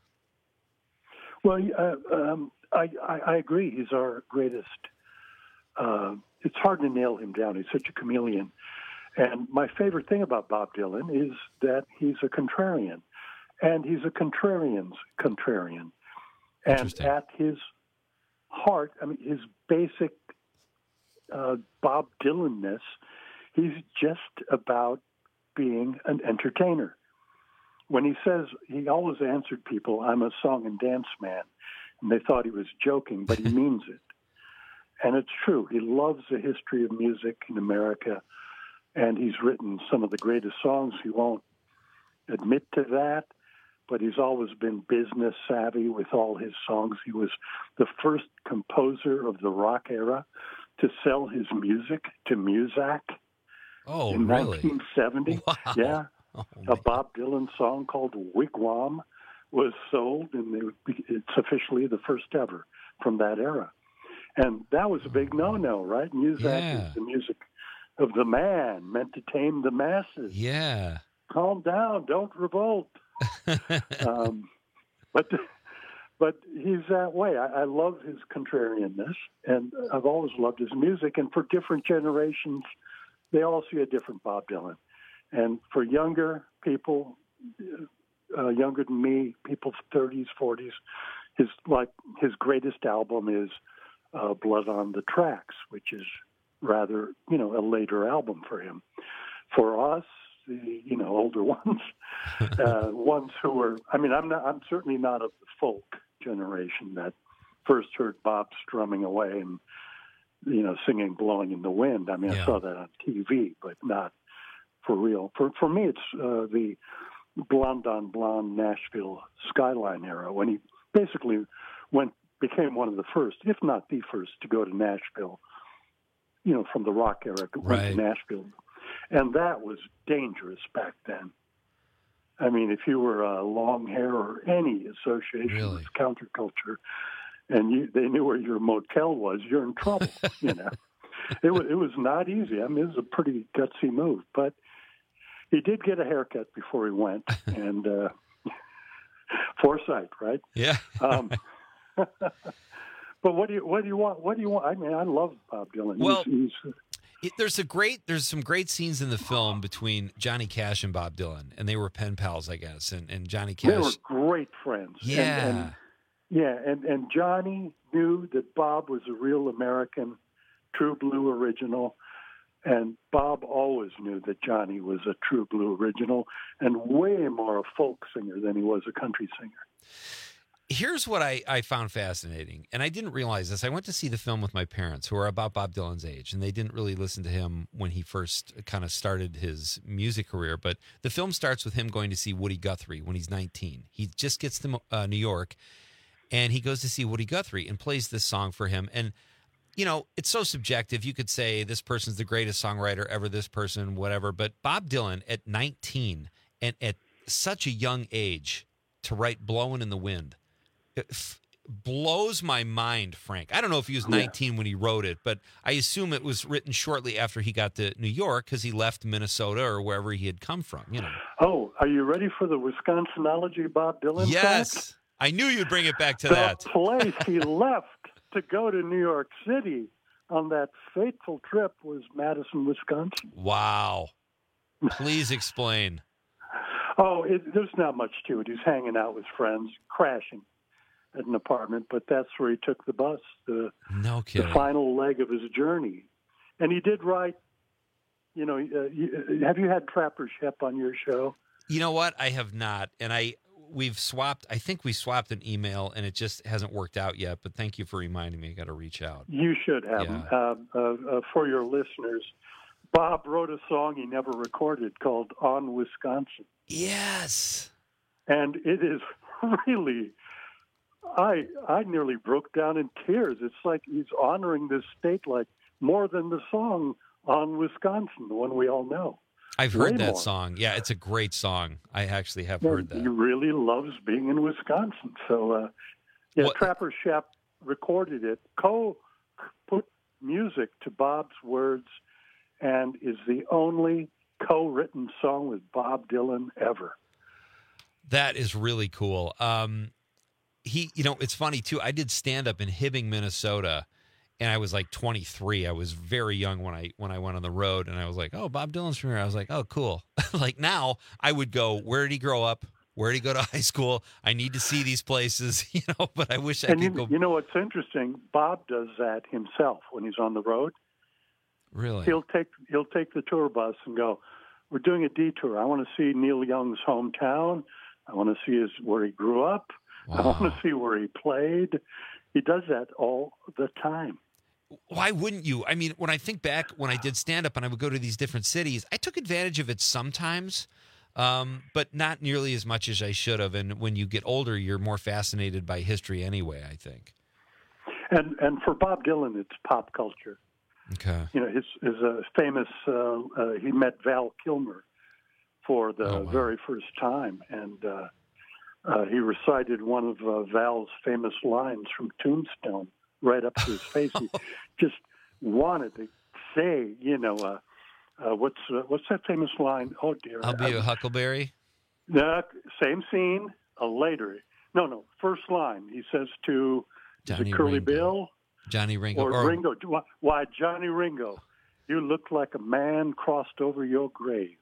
Well, uh, um, I, I, I agree. He's our greatest. Uh, it's hard to nail him down. He's such a chameleon. And my favorite thing about Bob Dylan is that he's a contrarian, and he's a contrarian's contrarian. And at his heart, I mean, his basic uh, Bob Dylan-ness, he's just about being an entertainer. When he says, he always answered people, I'm a song and dance man. And they thought he was joking, but he means it. And it's true. He loves the history of music in America, and he's written some of the greatest songs. He won't admit to that, but he's always been business savvy with all his songs. He was the first composer of the rock era to sell his music to Muzak. Oh, in really? nineteen seventy. Wow. Yeah. Oh, a Bob Dylan song called Wigwam was sold, and they, it's officially the first ever from that era. And that was a big no-no, right? Muzak Yeah. is the music of the man, meant to tame the masses. Yeah. Calm down, don't revolt. um, but but he's that way. I, I love his contrarianness, and I've always loved his music. And for different generations, they all see a different Bob Dylan. And for younger people, uh, younger than me, people thirties, forties, his like his greatest album is uh, Blood on the Tracks, which is rather, you know, a later album for him. For us, the you know older ones, uh, ones who are, I mean, I'm not, I'm certainly not of the folk generation that first heard Bob strumming away and you know singing "Blowing in the Wind." I mean, Yeah. I saw that on T V, but not for real. For for me, it's uh, the blonde on blonde Nashville skyline era when he basically went became one of the first, if not the first, to go to Nashville. You know, from the rock era, went Right. to Nashville. And that was dangerous back then. I mean, if you were uh, long hair or any association Really? with counterculture, and you, they knew where your motel was, you're in trouble. You know, it was it was not easy. I mean, it was a pretty gutsy move, but he did get a haircut before he went, and uh, foresight, right? Yeah. Um, but what do you what do you want? What do you want? I mean, I love Bob Dylan. Well, he's, he's It, there's a great, there's some great scenes in the film between Johnny Cash and Bob Dylan, and they were pen pals, I guess. And, and Johnny Cash, They were great friends. Yeah. And, and, yeah, and, and Johnny knew that Bob was a real American, true blue original, and Bob always knew that Johnny was a true blue original and way more a folk singer than he was a country singer. Here's what I, I found fascinating, and I didn't realize this. I went to see the film with my parents, who are about Bob Dylan's age, and they didn't really listen to him when he first kind of started his music career. But the film starts with him going to see Woody Guthrie when he's nineteen. He just gets to uh, New York, and he goes to see Woody Guthrie and plays this song for him. And, you know, it's so subjective. You could say this person's the greatest songwriter ever, this person, whatever. But Bob Dylan at nineteen and at such a young age to write "Blowin' in the Wind." It f- blows my mind, Frank. I don't know if he was nineteen yeah. when he wrote it, but I assume it was written shortly after he got to New York because he left Minnesota or wherever he had come from. You know. Oh, are you ready for the Wisconsinology Bob Dylan? Yes, fact? I knew you'd bring it back to the that. The place he left to go to New York City on that fateful trip was Madison, Wisconsin. Wow. Please explain. Oh, it, there's not much to it. He's hanging out with friends, crashing at an apartment, but that's where he took the bus, the, no kidding. the final leg of his journey. And he did write, you know, uh, you, have you had Trapper Shep on your show? You know what? I have not. And I we've swapped, I think we swapped an email, and it just hasn't worked out yet. But thank you for reminding me. I got to reach out. You should have. Yeah. Uh, uh, uh, for your listeners, Bob wrote a song he never recorded called On Wisconsin. Yes. And it is really... I I nearly broke down in tears. It's like he's honoring this state like more than the song On Wisconsin, the one we all know. I've heard Way that more. song. Yeah, it's a great song. I actually have Yeah, heard that. He really loves being in Wisconsin. So, uh, yeah, What- Trapper Shep recorded it, co put music to Bob's words, and is the only co-written song with Bob Dylan ever. That is really cool. Um, he, you know, it's funny too. I did stand up in Hibbing, Minnesota, and I was like twenty-three. I was very young when I when I went on the road, and I was like, "Oh, Bob Dylan's from here." I was like, "Oh, cool." Like now, I would go, "Where did he grow up? Where did he go to high school? I need to see these places," you know. But I wish I and could you, go. you know what's interesting? Bob does that himself when he's on the road. Really? He'll take he'll take the tour bus and go, "We're doing a detour. I want to see Neil Young's hometown. I want to see his where he grew up. Wow. I want to see where he played." He does that all the time. Why wouldn't you? I mean, when I think back when I did stand up and I would go to these different cities, I took advantage of it sometimes, um, but not nearly as much as I should have. And when you get older, you're more fascinated by history anyway, I think. And and for Bob Dylan, it's pop culture. Okay. You know, his his uh, famous uh, uh, he met Val Kilmer for the Oh, wow. very first time, and uh, uh, he recited one of uh, Val's famous lines from Tombstone right up to his face. He just wanted to say, you know, uh, uh, what's uh, what's that famous line? Oh dear, I'll be a Huckleberry. Uh, same scene, uh, later. No, no, first line. He says to is Johnny it Curly Ringo. Bill Johnny Ringo. or, Or- Ringo? Why, Johnny Ringo? You look like a man crossed over your grave.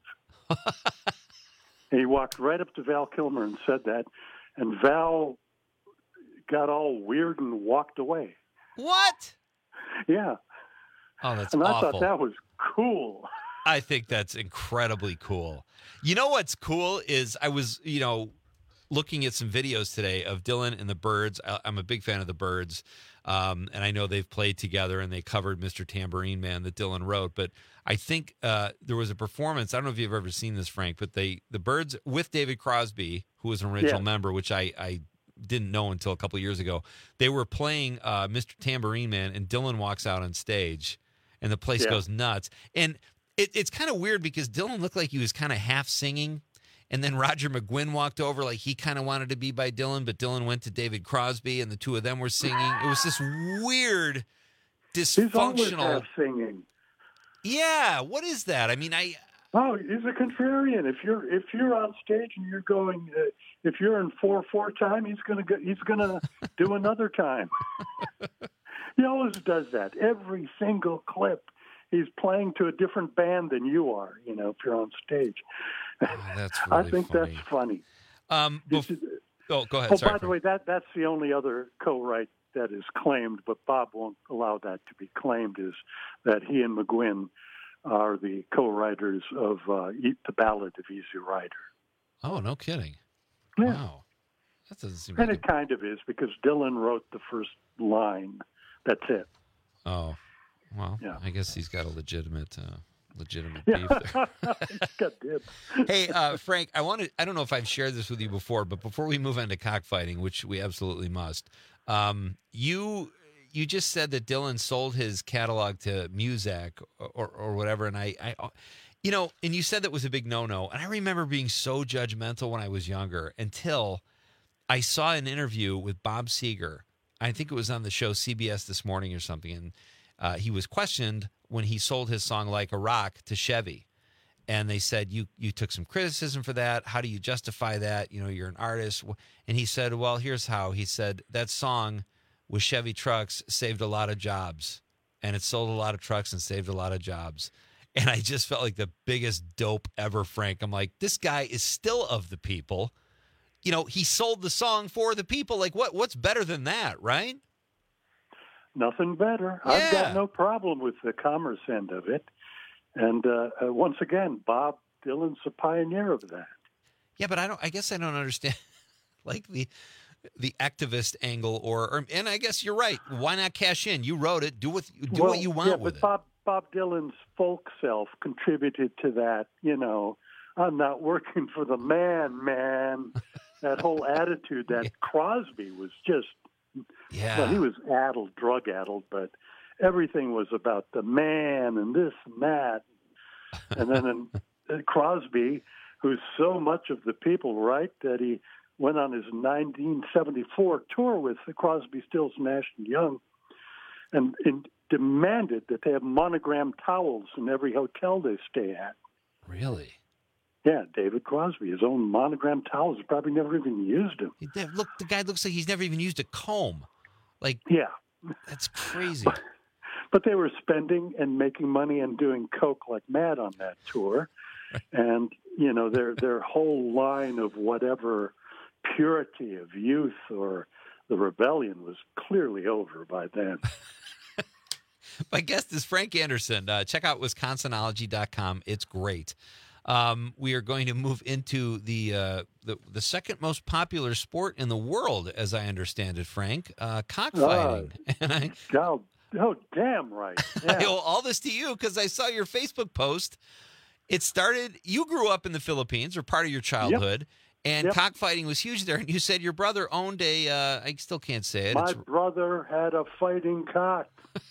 And he walked right up to Val Kilmer and said that, and Val got all weird and walked away. What? Yeah. Oh, that's and I awful. thought that was cool. I think that's incredibly cool. You know what's cool is I was, you know, looking at some videos today of Dylan and the Byrds. I- I'm a big fan of the Byrds, um, and I know they've played together and they covered Mister Tambourine Man that Dylan wrote. But I think uh, there was a performance. I don't know if you've ever seen this, Frank, but they the Byrds with David Crosby, who was an original Yeah. member, which I, I didn't know until a couple of years ago. They were playing uh, Mister Tambourine Man, and Dylan walks out on stage, and the place Yeah. goes nuts. And it, it's kind of weird because Dylan looked like he was kind of half singing. And then Roger McGuinn walked over like he kind of wanted to be by Dylan, but Dylan went to David Crosby, and the two of them were singing. It was this weird, He's always dysfunctional. half singing. Yeah, what is that? I mean, I Oh, he's a contrarian. If you're if you're on stage and you're going, uh, if you're in four four time, he's gonna go, he's gonna do another time. He always does that. Every single clip, he's playing to a different band than you are. You know, if you're on stage. that's I really think funny. that's funny. Um, bef- oh, go ahead. Oh, Sorry, by the way, that that's the only other co-write that is claimed, but Bob won't allow that to be claimed. Is that he and McGuinn are the co-writers of uh, Eat the Ballad of Easy Rider. Oh, no kidding. Yeah. Wow. That doesn't seem And like it kind of is because Dylan wrote the first line. That's it. a, Oh, well, Yeah. I guess he's got a legitimate, uh, legitimate Yeah. beef there. He's got dibs. Hey, uh, Frank, I wanted, I don't know if I've shared this with you before, but before we move on to cockfighting, which we absolutely must, um, you you just said that Dylan sold his catalog to Muzak or, or whatever, and I, I You know, and you said that was a big no-no, and I remember being so judgmental when I was younger until I saw an interview with Bob Seger. I think it was on the show C B S This Morning or something, and uh, he was questioned when he sold his song Like a Rock to Chevy. And they said, you you took some criticism for that. How do you justify that? You know, you're an artist. And he said, well, here's how. He said, that song with Chevy trucks saved a lot of jobs, and it sold a lot of trucks and saved a lot of jobs. And I just felt like the biggest dope ever, Frank. I'm like, this guy is still of the people. You know, he sold the song for the people. Like, what? what's better than that, right? Nothing better. Yeah. I've got no problem with the commerce end of it. And uh, uh, once again, Bob Dylan's a pioneer of that. Yeah, but I don't. I guess I don't understand, like the the activist angle, or, or and I guess you're right. Why not cash in? You wrote it. Do what do well, what you want yeah, with but it. Bob Bob Dylan's folk self contributed to that. You know, I'm not working for the man, man. That whole attitude that yeah. Crosby was just. Yeah. Well, he was addled, drug addled, but everything was about the man and this and that. And then in, in Crosby, who's so much of the people, right, that he went on his nineteen seventy-four tour with Crosby, Stills, Nash and Young, and, and demanded that they have monogrammed towels in every hotel they stay at. Really? Yeah, David Crosby, his own monogrammed towels. He probably never even used them. Look, the guy looks like he's never even used a comb. Like, yeah, that's crazy. But, but they were spending and making money and doing coke like mad on that tour, and you know their their whole line of whatever purity of youth or the rebellion was clearly over by then. My guest is Frank Anderson. Uh, check out Wisconsinology dot com. It's great. Um, we are going to move into the, uh, the the second most popular sport in the world, as I understand it, Frank, uh, cockfighting. Uh, and I, oh, oh, damn right. Yeah. I owe all this to you because I saw your Facebook post. It started, you grew up in the Philippines, or part of your childhood, yep. and yep. cockfighting was huge there. And you said your brother owned a, uh, I still can't say it. My it's... brother had a fighting cock.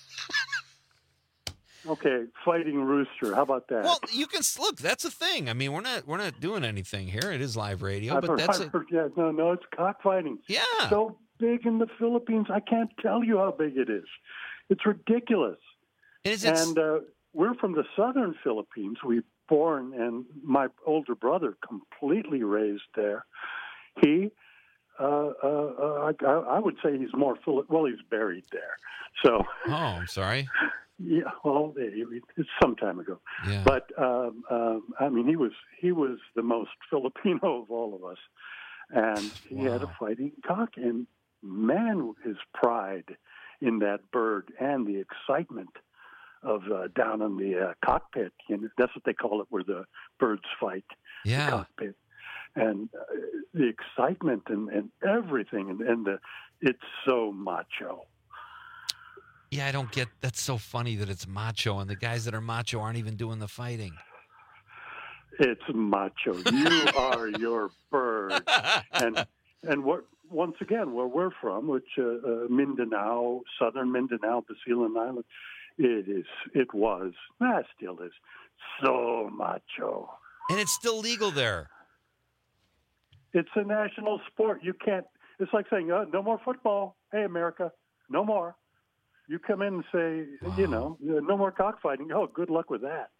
Okay, fighting rooster. How about that? Well, you can look. That's a thing. I mean, we're not we're not doing anything here. It is live radio, I've but heard, that's I've a... heard, yeah, no, no, it's cockfighting. Yeah, so big in the Philippines. I can't tell you how big it is. It's ridiculous. Is it... And uh, we're from the southern Philippines. We born, and my older brother completely raised there. He, uh, uh, uh, I, I would say he's more Phil- well. He's buried there. So. Oh, I'm sorry. Yeah, well, it's some time ago. Yeah. But um, um, I mean, he was he was the most Filipino of all of us, and he wow. had a fighting cock. And man, his pride in that bird and the excitement of uh, down in the uh, cockpit. You know, that's what they call it, where the birds fight. Yeah. The cockpit, and uh, the excitement and, and everything, and, and the it's so macho. Yeah, I don't get. That's so funny that it's macho, and the guys that are macho aren't even doing the fighting. It's macho. You are your bird, and and what? Once again, where we're from, which uh, uh, Mindanao, southern Mindanao, Basilan Island, it is. It was. Ah, still is. So macho. And it's still legal there. It's a national sport. You can't. It's like saying, uh, "No more football." Hey, America, no more. You come in and say, wow. you know, no more cockfighting. Oh, good luck with that.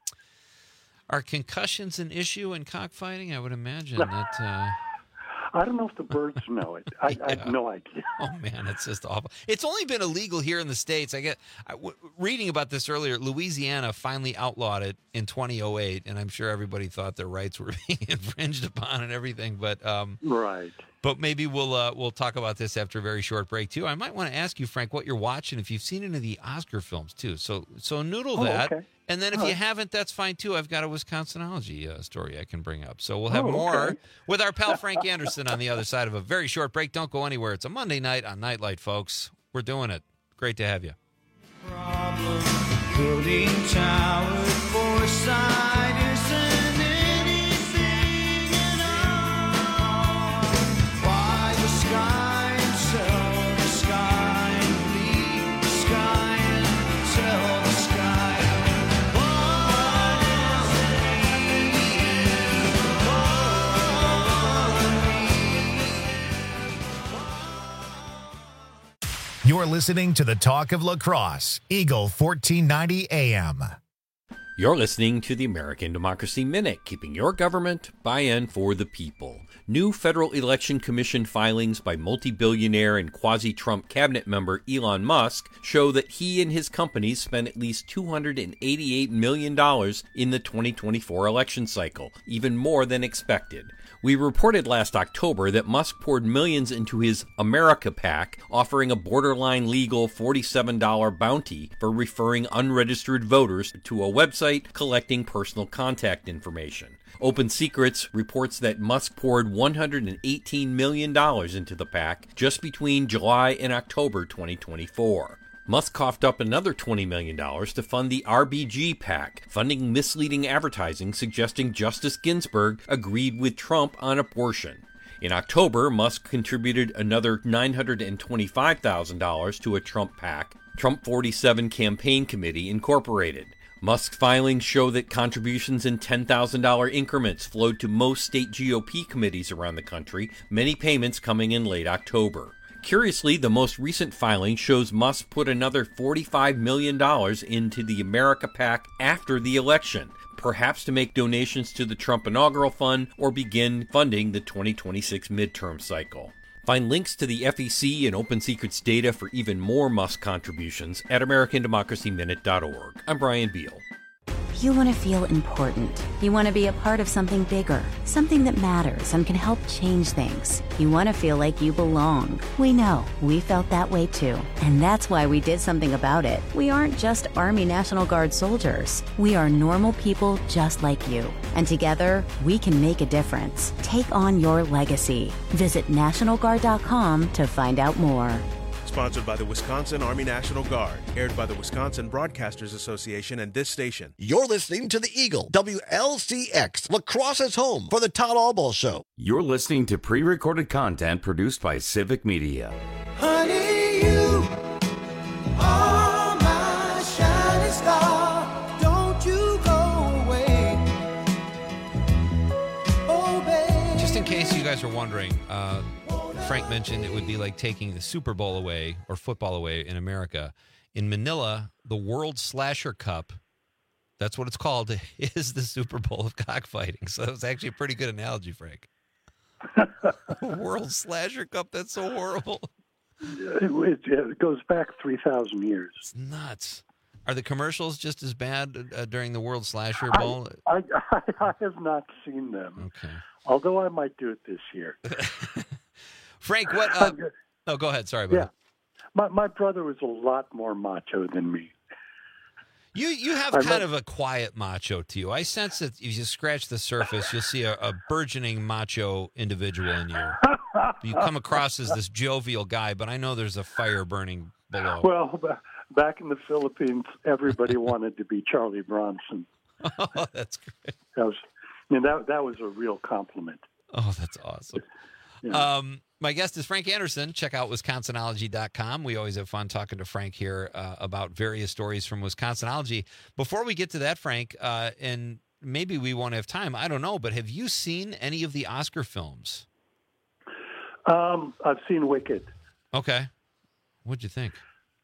Are concussions an issue in cockfighting? I would imagine that. Uh... I don't know if the birds know it. I, yeah. I have no idea. Oh man, it's just awful. It's only been illegal here in the States. I get I, w- reading about this earlier. Louisiana finally outlawed it in twenty oh eight, and I'm sure everybody thought their rights were being infringed upon and everything. But um, right. But maybe we'll uh, we'll talk about this after a very short break too. I might want to ask you, Frank, what you're watching, if you've seen any of the Oscar films too. So so noodle oh, that. Okay. And then if All you right. haven't, that's fine, too. I've got a Wisconsinology uh, story I can bring up. So we'll have Oh, more okay. with our pal Frank Anderson on the other side of a very short break. Don't go anywhere. It's a Monday night on Nightlight, folks. We're doing it. Great to have you. Problem building towers for sight isn't anything at all. Why the sky and sell the sky and leave the sky and tell the sky what is listening to the Talk of Lacrosse, Eagle fourteen ninety A M. You're listening to the American Democracy Minute, keeping your government by and for the people. New Federal Election Commission filings by multi-billionaire and quasi-Trump cabinet member Elon Musk show that he and his companies spent at least two hundred eighty-eight million dollars in the twenty twenty-four election cycle, even more than expected. We reported last October that Musk poured millions into his America PAC, offering a borderline legal forty-seven dollars bounty for referring unregistered voters to a website collecting personal contact information. Open Secrets reports that Musk poured one hundred eighteen million dollars into the PAC just between July and October twenty twenty-four. Musk coughed up another twenty million dollars to fund the R B G PAC, funding misleading advertising suggesting Justice Ginsburg agreed with Trump on abortion. In October, Musk contributed another nine hundred twenty-five thousand dollars to a Trump PAC, Trump forty-seven Campaign Committee, Incorporated. Musk's filings show that contributions in ten thousand dollars increments flowed to most state G O P committees around the country, many payments coming in late October. Curiously, the most recent filing shows Musk put another forty-five million dollars into the America PAC after the election, perhaps to make donations to the Trump Inaugural Fund or begin funding the twenty twenty-six midterm cycle. Find links to the F E C and Open Secrets data for even more Musk contributions at American Democracy Minute dot org. I'm Brian Beal. You want to feel important. You want to be a part of something bigger, something that matters and can help change things. You want to feel like you belong. We know. We felt that way too. And that's why we did something about it. We aren't just Army National Guard soldiers. We are normal people just like you. And together, we can make a difference. Take on your legacy. Visit National Guard dot com to find out more. Sponsored by the Wisconsin Army National Guard. Aired by the Wisconsin Broadcasters Association and this station. You're listening to the Eagle, W L C X, Lacrosse's home for the Todd Albaugh Show. You're listening to pre-recorded content produced by Civic Media. Honey, you are my shining star. Don't you go away. Oh, baby. Just in case you guys are wondering, uh, Frank mentioned it would be like taking the Super Bowl away or football away in America. In Manila, the World Slasher Cup, that's what it's called, is the Super Bowl of cockfighting. So that was actually a pretty good analogy, Frank. World Slasher Cup, that's so horrible. It, it goes back three thousand years. It's nuts. Are the commercials just as bad uh, during the World Slasher Bowl? I, I, I have not seen them. Okay. Although I might do it this year. Frank, what? Uh, oh, go ahead. Sorry, buddy. Yeah, my my brother was a lot more macho than me. You you have I kind love- of a quiet macho to you. I sense that if you scratch the surface, you'll see a, a burgeoning macho individual in you. You come across as this jovial guy, but I know there's a fire burning below. Well, ba- back in the Philippines, everybody wanted to be Charlie Bronson. Oh, that's great. That was, I mean, that that was a real compliment. Oh, that's awesome. Yeah. Um, my guest is Frank Anderson. Check out Wisconsinology dot com. We always have fun talking to Frank here uh, about various stories from Wisconsinology. Before we get to that, Frank, uh, and maybe we won't have time, I don't know, but have you seen any of the Oscar films? Um, I've seen Wicked. Okay. What'd you think?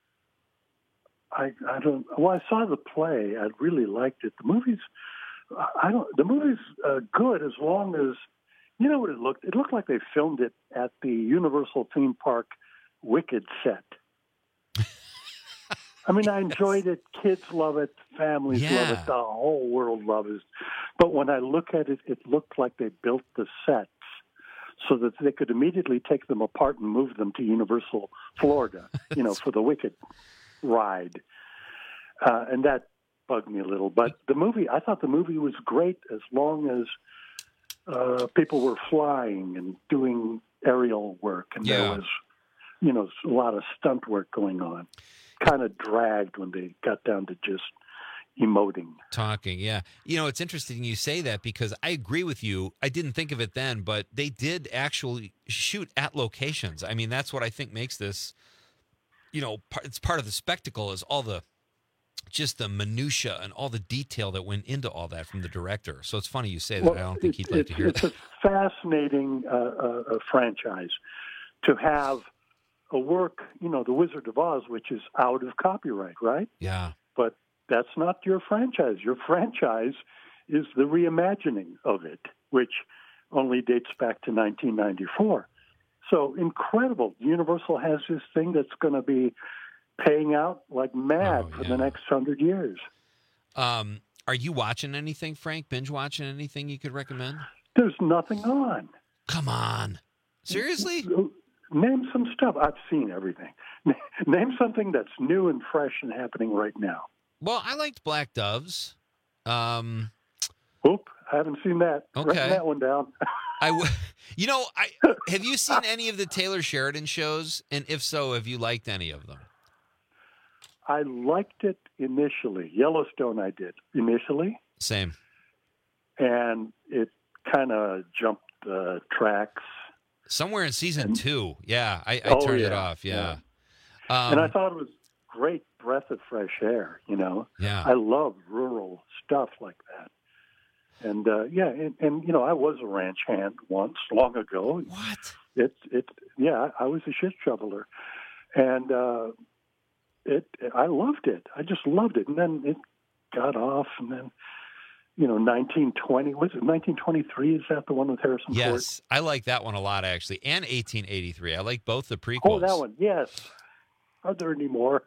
I I don't. Well, I saw the play. I really liked it. The movie's. I don't. The movie's uh, good as long as. You know what it looked? It looked like they filmed it at the Universal Theme Park Wicked set. I mean, I enjoyed it. Kids love it. Families love Yeah. it. The whole world loves it. But when I look at it, it looked like they built the sets so that they could immediately take them apart and move them to Universal Florida, you know, for the Wicked ride. Uh, and that bugged me a little. But the movie, I thought the movie was great as long as Uh, people were flying and doing aerial work, and Yeah. there was, you know, a lot of stunt work going on. Kind of dragged when they got down to just emoting. Talking, yeah. You know, it's interesting you say that because I agree with you. I didn't think of it then, but they did actually shoot at locations. I mean, that's what I think makes this, you know, par- it's part of the spectacle is all the, just the minutia and all the detail that went into all that from the director. So it's funny you say that. Well, I don't think he'd like it's, to hear it's that. a fascinating uh, uh, uh, franchise to have a work, you know, The Wizard of Oz, which is out of copyright, right? Yeah. But that's not your franchise. Your franchise is the reimagining of it, which only dates back to nineteen ninety-four. So incredible. Universal has this thing that's going to be paying out like mad Oh, for yeah. the next hundred years. Um, are you watching anything, Frank? Binge watching anything you could recommend? There's nothing on. Come on. Seriously? Name some stuff. I've seen everything. Name something that's new and fresh and happening right now. Well, I liked Black Doves. Um, Oop, I haven't seen that. Okay. Write that one down. I, w- you know, I have you seen any of the Taylor Sheridan shows? And if so, have you liked any of them? I liked it initially. Yellowstone I did initially. Same. And it kind of jumped uh, tracks. Somewhere in season two. Yeah, I, I Oh, turned it yeah, off. Yeah. and I Um, thought it was great breath of fresh air, you know. Yeah. I love rural stuff like that. And, uh, yeah, and, and, you know, I was a ranch hand once, long ago. What? It's, it, yeah, I was a shit shoveler. And uh, it, I loved it. I just loved it. And then it got off, and then, you know, nineteen twenty, was it nineteen twenty-three? Is that the one with Harrison Ford? yes, I like that one a lot, actually. And eighteen eighty-three. I like both the prequels. Oh, that one, yes. Are there any more?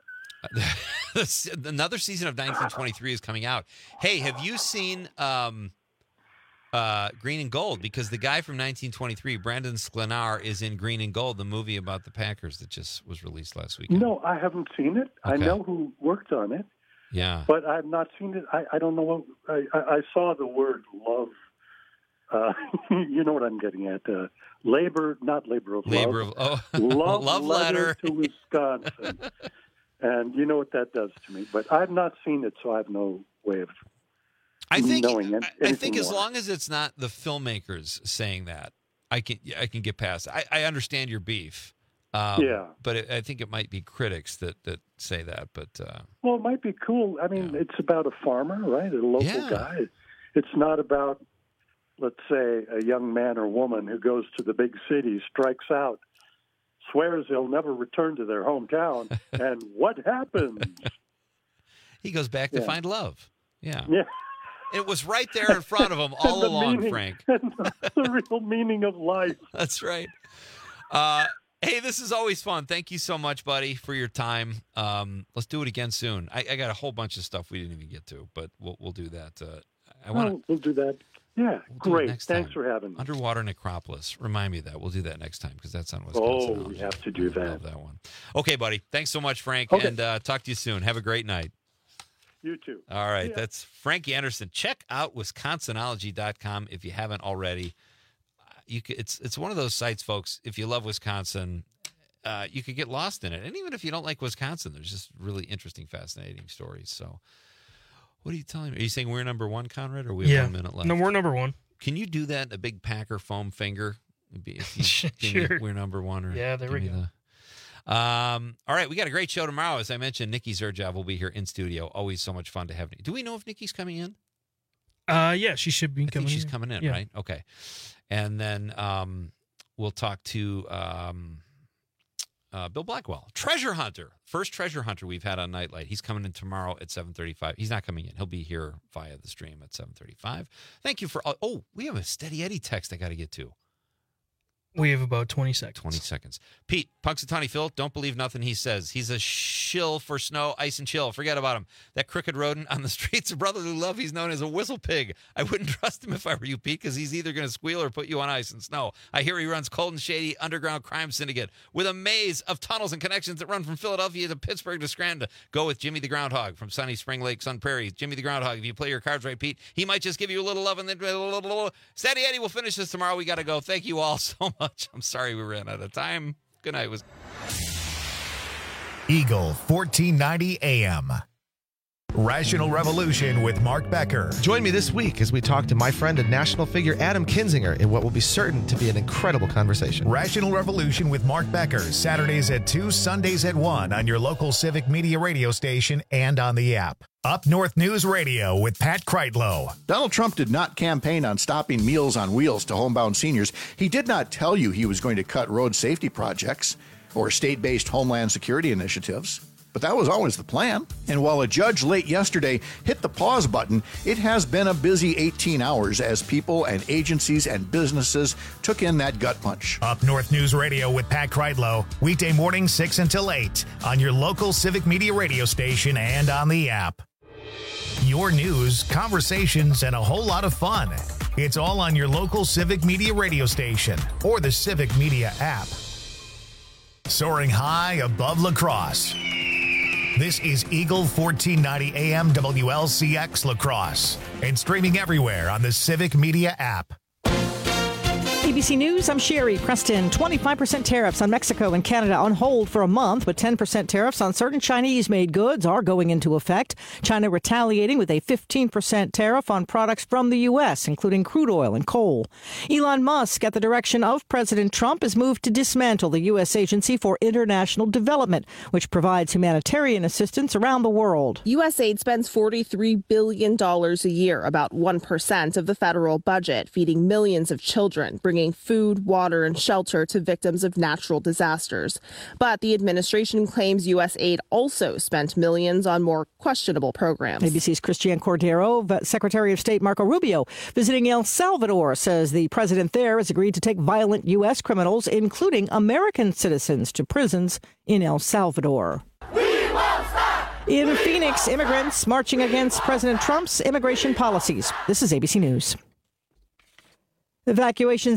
Another season of nineteen twenty-three is coming out. Hey, have you seen um, uh, Green and Gold? Because the guy from nineteen twenty-three, Brandon Sklenar, is in Green and Gold, the movie about the Packers that just was released last week. No, I haven't seen it. I Okay. know who worked on it, Yeah. but I've not seen it. I, I don't know what I, I, I saw the word love. Uh, you know what I'm getting at? Uh, labor, not labor of Labor love. of- oh, love, love letter. to Wisconsin. And you know what that does to me. But I've not seen it, so I have no way of I think knowing it. I think as long as it's not the filmmakers saying that, I can I can get past it. I, I understand your beef. Um, Yeah. But it, I think it might be critics that, that say that. But uh, Well, it might be cool. I mean, it's about a farmer, right? A local Yeah. guy. It's not about, let's say, a young man or woman who goes to the big city, strikes out, swears they'll never return to their hometown, and what happens? he goes back to Yeah. find love. Yeah. Yeah. It was right there in front of him all And the along, meaning- Frank. and the real meaning of life. That's right. Uh, hey, this is always fun. Thank you so much, buddy, for your time. Um, let's do it again soon. I, I got a whole bunch of stuff we didn't even get to, but we'll we'll do that. Uh, I want Well, we'll do that. Yeah, do it great. next Thanks time. for having me. Underwater Necropolis. Remind me of that. We'll do that next time because that's on Wisconsin. Oh, we have to do I that. love that one. Okay, buddy. Thanks so much, Frank, Okay. and uh, talk to you soon. Have a great night. You too. All right, Yeah. that's Frank Anderson. Check out wisconsinology dot com if you haven't already. You could, it's it's one of those sites, folks. If you love Wisconsin, uh, you could get lost in it. And even if you don't like Wisconsin, there's just really interesting, fascinating stories. So, what are you telling me? Are you saying we're number one, Conrad, or we have Yeah. one minute left? No, we're number one. Can you do that? A big Packer foam finger? Maybe if you give me Sure. we're number one. Or Yeah, there give we me go. the- Um, all right, we got a great show tomorrow. As I mentioned, Nikki Zerjov will be here in studio. Always so much fun to have. Do we know if Nikki's coming in? Uh, yeah, she should be I coming think she's in. coming in, Yeah. right? Okay. And then um, we'll talk to um, uh, Bill Blackwell, treasure hunter, first treasure hunter we've had on Nightlight. He's coming in tomorrow at seven thirty-five. He's not coming in. He'll be here via the stream at seven thirty-five. Thank you for all. Oh, we have a Steady Eddie text I got to get to. We have about twenty seconds. twenty seconds. Pete, Punxsutawney Phil, don't believe nothing he says. He's a shill for snow, ice, and chill. Forget about him. That crooked rodent on the streets of brotherly love, he's known as a whistle pig. I wouldn't trust him if I were you, Pete, because he's either going to squeal or put you on ice and snow. I hear he runs cold and shady underground crime syndicate with a maze of tunnels and connections that run from Philadelphia to Pittsburgh to Scranton. Go with Jimmy the Groundhog from sunny Spring Lake, Sun Prairie. Jimmy the Groundhog, if you play your cards right, Pete, he might just give you a little love and then a little, little. Steady Eddie will finish this tomorrow. We got to go. Thank you all so much. I'm sorry we ran out of time. Good night. Was Eagle fourteen ninety A M. Rational Revolution with Mark Becker. Join me this week as we talk to my friend and national figure Adam Kinzinger in what will be certain to be an incredible conversation. Rational Revolution with Mark Becker, Saturdays at two, Sundays at one on your local Civic Media radio station and on the app. Up North News Radio with Pat Kreitlow. Donald Trump did not campaign on stopping Meals on Wheels to homebound seniors. He did not tell you he was going to cut road safety projects or state-based homeland security initiatives. But that was always the plan. And while a judge late yesterday hit the pause button, it has been a busy eighteen hours as people and agencies and businesses took in that gut punch. Up North News Radio with Pat Kreitlow, weekday morning six until eight on your local Civic Media radio station and on the app. Your news, conversations, and a whole lot of fun. It's all on your local Civic Media radio station or the Civic Media app. Soaring high above La Crosse. This is Eagle fourteen ninety A M W L C X La Crosse and streaming everywhere on the Civic Media app. A B C News, I'm Sherry Preston. twenty-five percent tariffs on Mexico and Canada on hold for a month, but ten percent tariffs on certain Chinese-made goods are going into effect. China retaliating with a fifteen percent tariff on products from the U S, including crude oil and coal. Elon Musk, at the direction of President Trump, has moved to dismantle the U S Agency for International Development, which provides humanitarian assistance around the world. U S aid spends forty-three billion dollars a year, about one percent of the federal budget, feeding millions of children, bringing food, water, and shelter to victims of natural disasters. But the administration claims U S aid also spent millions on more questionable programs. A B C's Christiane Cordero, Secretary of State Marco Rubio, visiting El Salvador, says the president there has agreed to take violent U S criminals, including American citizens, to prisons in El Salvador. In Phoenix, immigrants marching against President Trump's immigration policies. This is A B C News. Evacuations